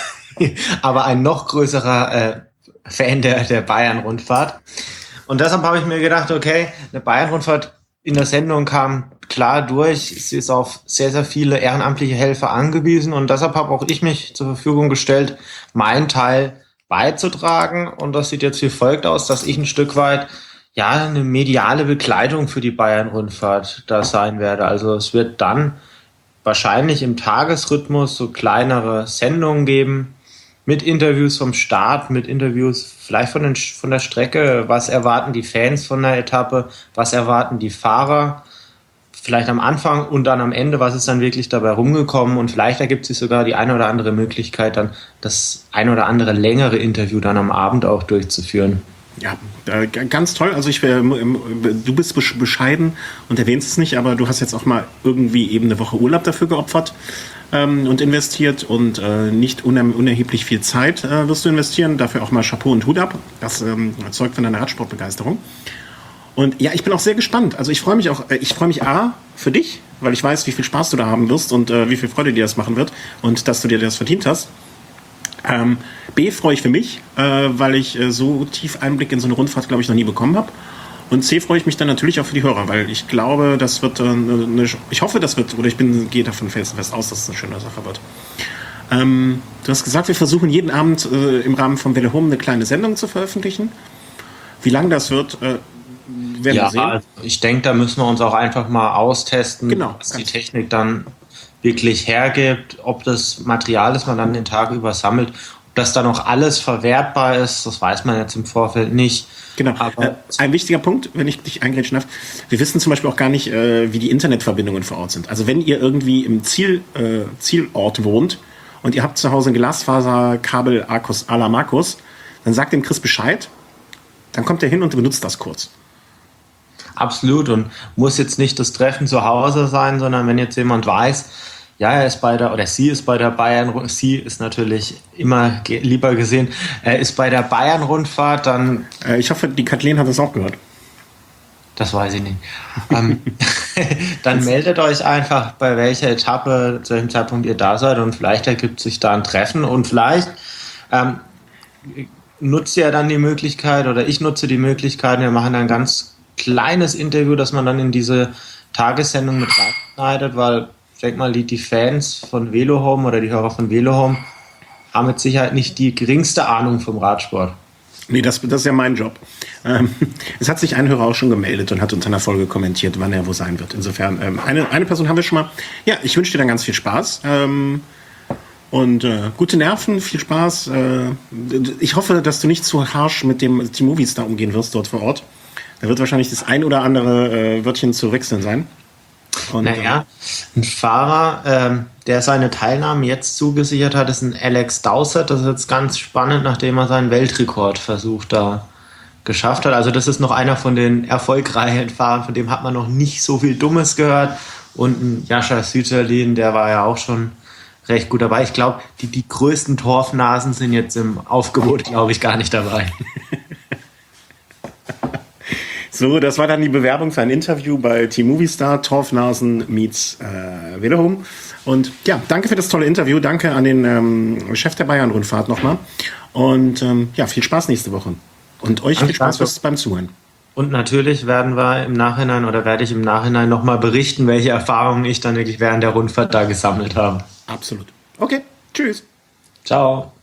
Speaker 2: aber ein noch größerer äh, Fan der, der Bayern-Rundfahrt. Und deshalb habe ich mir gedacht, okay, eine Bayern-Rundfahrt in der Sendung kam klar durch. Sie ist auf sehr, sehr viele ehrenamtliche Helfer angewiesen und deshalb habe auch ich mich zur Verfügung gestellt, meinen Teil beizutragen. Und das sieht jetzt wie folgt aus, dass ich ein Stück weit ja eine mediale Begleitung für die Bayern-Rundfahrt da sein werde. Also es wird dann wahrscheinlich im Tagesrhythmus so kleinere Sendungen geben, mit Interviews vom Start, mit Interviews vielleicht von, den, von der Strecke, was erwarten die Fans von der Etappe, was erwarten die Fahrer, vielleicht am Anfang und dann am Ende, was ist dann wirklich dabei rumgekommen und vielleicht ergibt sich sogar die eine oder andere Möglichkeit, dann das ein oder andere längere Interview dann am Abend auch durchzuführen.
Speaker 1: Ja, äh, ganz toll. Also ich wär, du bist bescheiden und erwähnst es nicht, aber du hast jetzt auch mal irgendwie eben eine Woche Urlaub dafür geopfert ähm, und investiert und äh, nicht uner- unerheblich viel Zeit äh, wirst du investieren. Dafür auch mal Chapeau und Hut ab. Das ähm, zeugt von deiner Radsportbegeisterung. Und ja, ich bin auch sehr gespannt. Also ich freue mich auch, äh, ich freue mich A, für dich, weil ich weiß, wie viel Spaß du da haben wirst und äh, wie viel Freude dir das machen wird und dass du dir das verdient hast. Ähm, B, freue ich für mich, äh, weil ich äh, so tief Einblick in so eine Rundfahrt, glaube ich, noch nie bekommen habe. Und C, freue ich mich dann natürlich auch für die Hörer, weil ich glaube, das wird, äh, eine, ich hoffe, das wird, oder ich bin, gehe davon felsenfest aus, dass es eine schöne Sache wird. Ähm, du hast gesagt, wir versuchen jeden Abend äh, im Rahmen von Welle Home eine kleine Sendung zu veröffentlichen. Wie lang das wird, äh, werden
Speaker 2: ja,
Speaker 1: wir sehen.
Speaker 2: Also ich denke, da müssen wir uns auch einfach mal austesten,
Speaker 1: genau,
Speaker 2: was die Technik dann wirklich hergibt, ob das Material, das man dann den Tag über sammelt, ob das dann auch alles verwertbar ist, das weiß man jetzt im Vorfeld nicht.
Speaker 1: Genau.
Speaker 2: Aber
Speaker 1: äh, ein wichtiger Punkt, wenn ich dich eingrätschen darf, wir wissen zum Beispiel auch gar nicht, äh, wie die Internetverbindungen vor Ort sind. Also wenn ihr irgendwie im Ziel, äh, Zielort wohnt und ihr habt zu Hause ein Glasfaserkabel Arcus à la Markus, dann sagt dem Chris Bescheid, dann kommt er hin und benutzt das kurz.
Speaker 2: Absolut, und muss jetzt nicht das Treffen zu Hause sein, sondern wenn jetzt jemand weiß, ja, er ist bei der, oder sie ist bei der Bayern, sie ist natürlich immer ge- lieber gesehen, er ist bei der Bayern-Rundfahrt, dann...
Speaker 1: Äh, ich hoffe, die Kathleen hat das auch gehört.
Speaker 2: Das weiß ich nicht. ähm, dann meldet euch einfach, bei welcher Etappe, zu welchem Zeitpunkt ihr da seid und vielleicht ergibt sich da ein Treffen und vielleicht ähm, nutzt ihr dann die Möglichkeit, oder ich nutze die Möglichkeit, wir machen ein ganz kleines Interview, das man dann in diese Tagessendung mit reinschneidet, weil ich denke mal, die, die Fans von Velohome oder die Hörer von Velohome haben mit Sicherheit nicht die geringste Ahnung vom Radsport.
Speaker 1: Nee, das, das ist ja mein Job. Ähm, es hat sich ein Hörer auch schon gemeldet und hat unter einer Folge kommentiert, wann er wo sein wird. Insofern, ähm, eine, eine Person haben wir schon mal. Ja, ich wünsche dir dann ganz viel Spaß. Ähm, und äh, gute Nerven, viel Spaß. Äh, ich hoffe, dass du nicht zu harsch mit dem Team Movistar umgehen wirst dort vor Ort. Da wird wahrscheinlich das ein oder andere äh, Wörtchen zu wechseln sein. Und,
Speaker 2: naja, ein Fahrer, ähm, der seine Teilnahme jetzt zugesichert hat, ist ein Alex Dowsett. Das ist jetzt ganz spannend, nachdem er seinen Weltrekordversuch da geschafft hat. Also das ist noch einer von den erfolgreichen Fahrern, von dem hat man noch nicht so viel Dummes gehört. Und ein Jascha Süterlin, der war ja auch schon recht gut dabei. Ich glaube, die, die größten Torfnasen sind jetzt im Aufgebot, glaube ich, gar nicht dabei.
Speaker 1: So, das war dann die Bewerbung für ein Interview bei Team Movistar, Torfnasen meets äh, Velohome. Und ja, danke für das tolle Interview. Danke an den ähm, Chef der Bayern-Rundfahrt nochmal. Und ähm, ja, viel Spaß nächste Woche. Und euch viel Spaß beim Zuhören.
Speaker 2: Und natürlich werden wir im Nachhinein oder werde ich im Nachhinein nochmal berichten, welche Erfahrungen ich dann wirklich während der Rundfahrt da gesammelt habe.
Speaker 1: Absolut. Okay, tschüss.
Speaker 2: Ciao.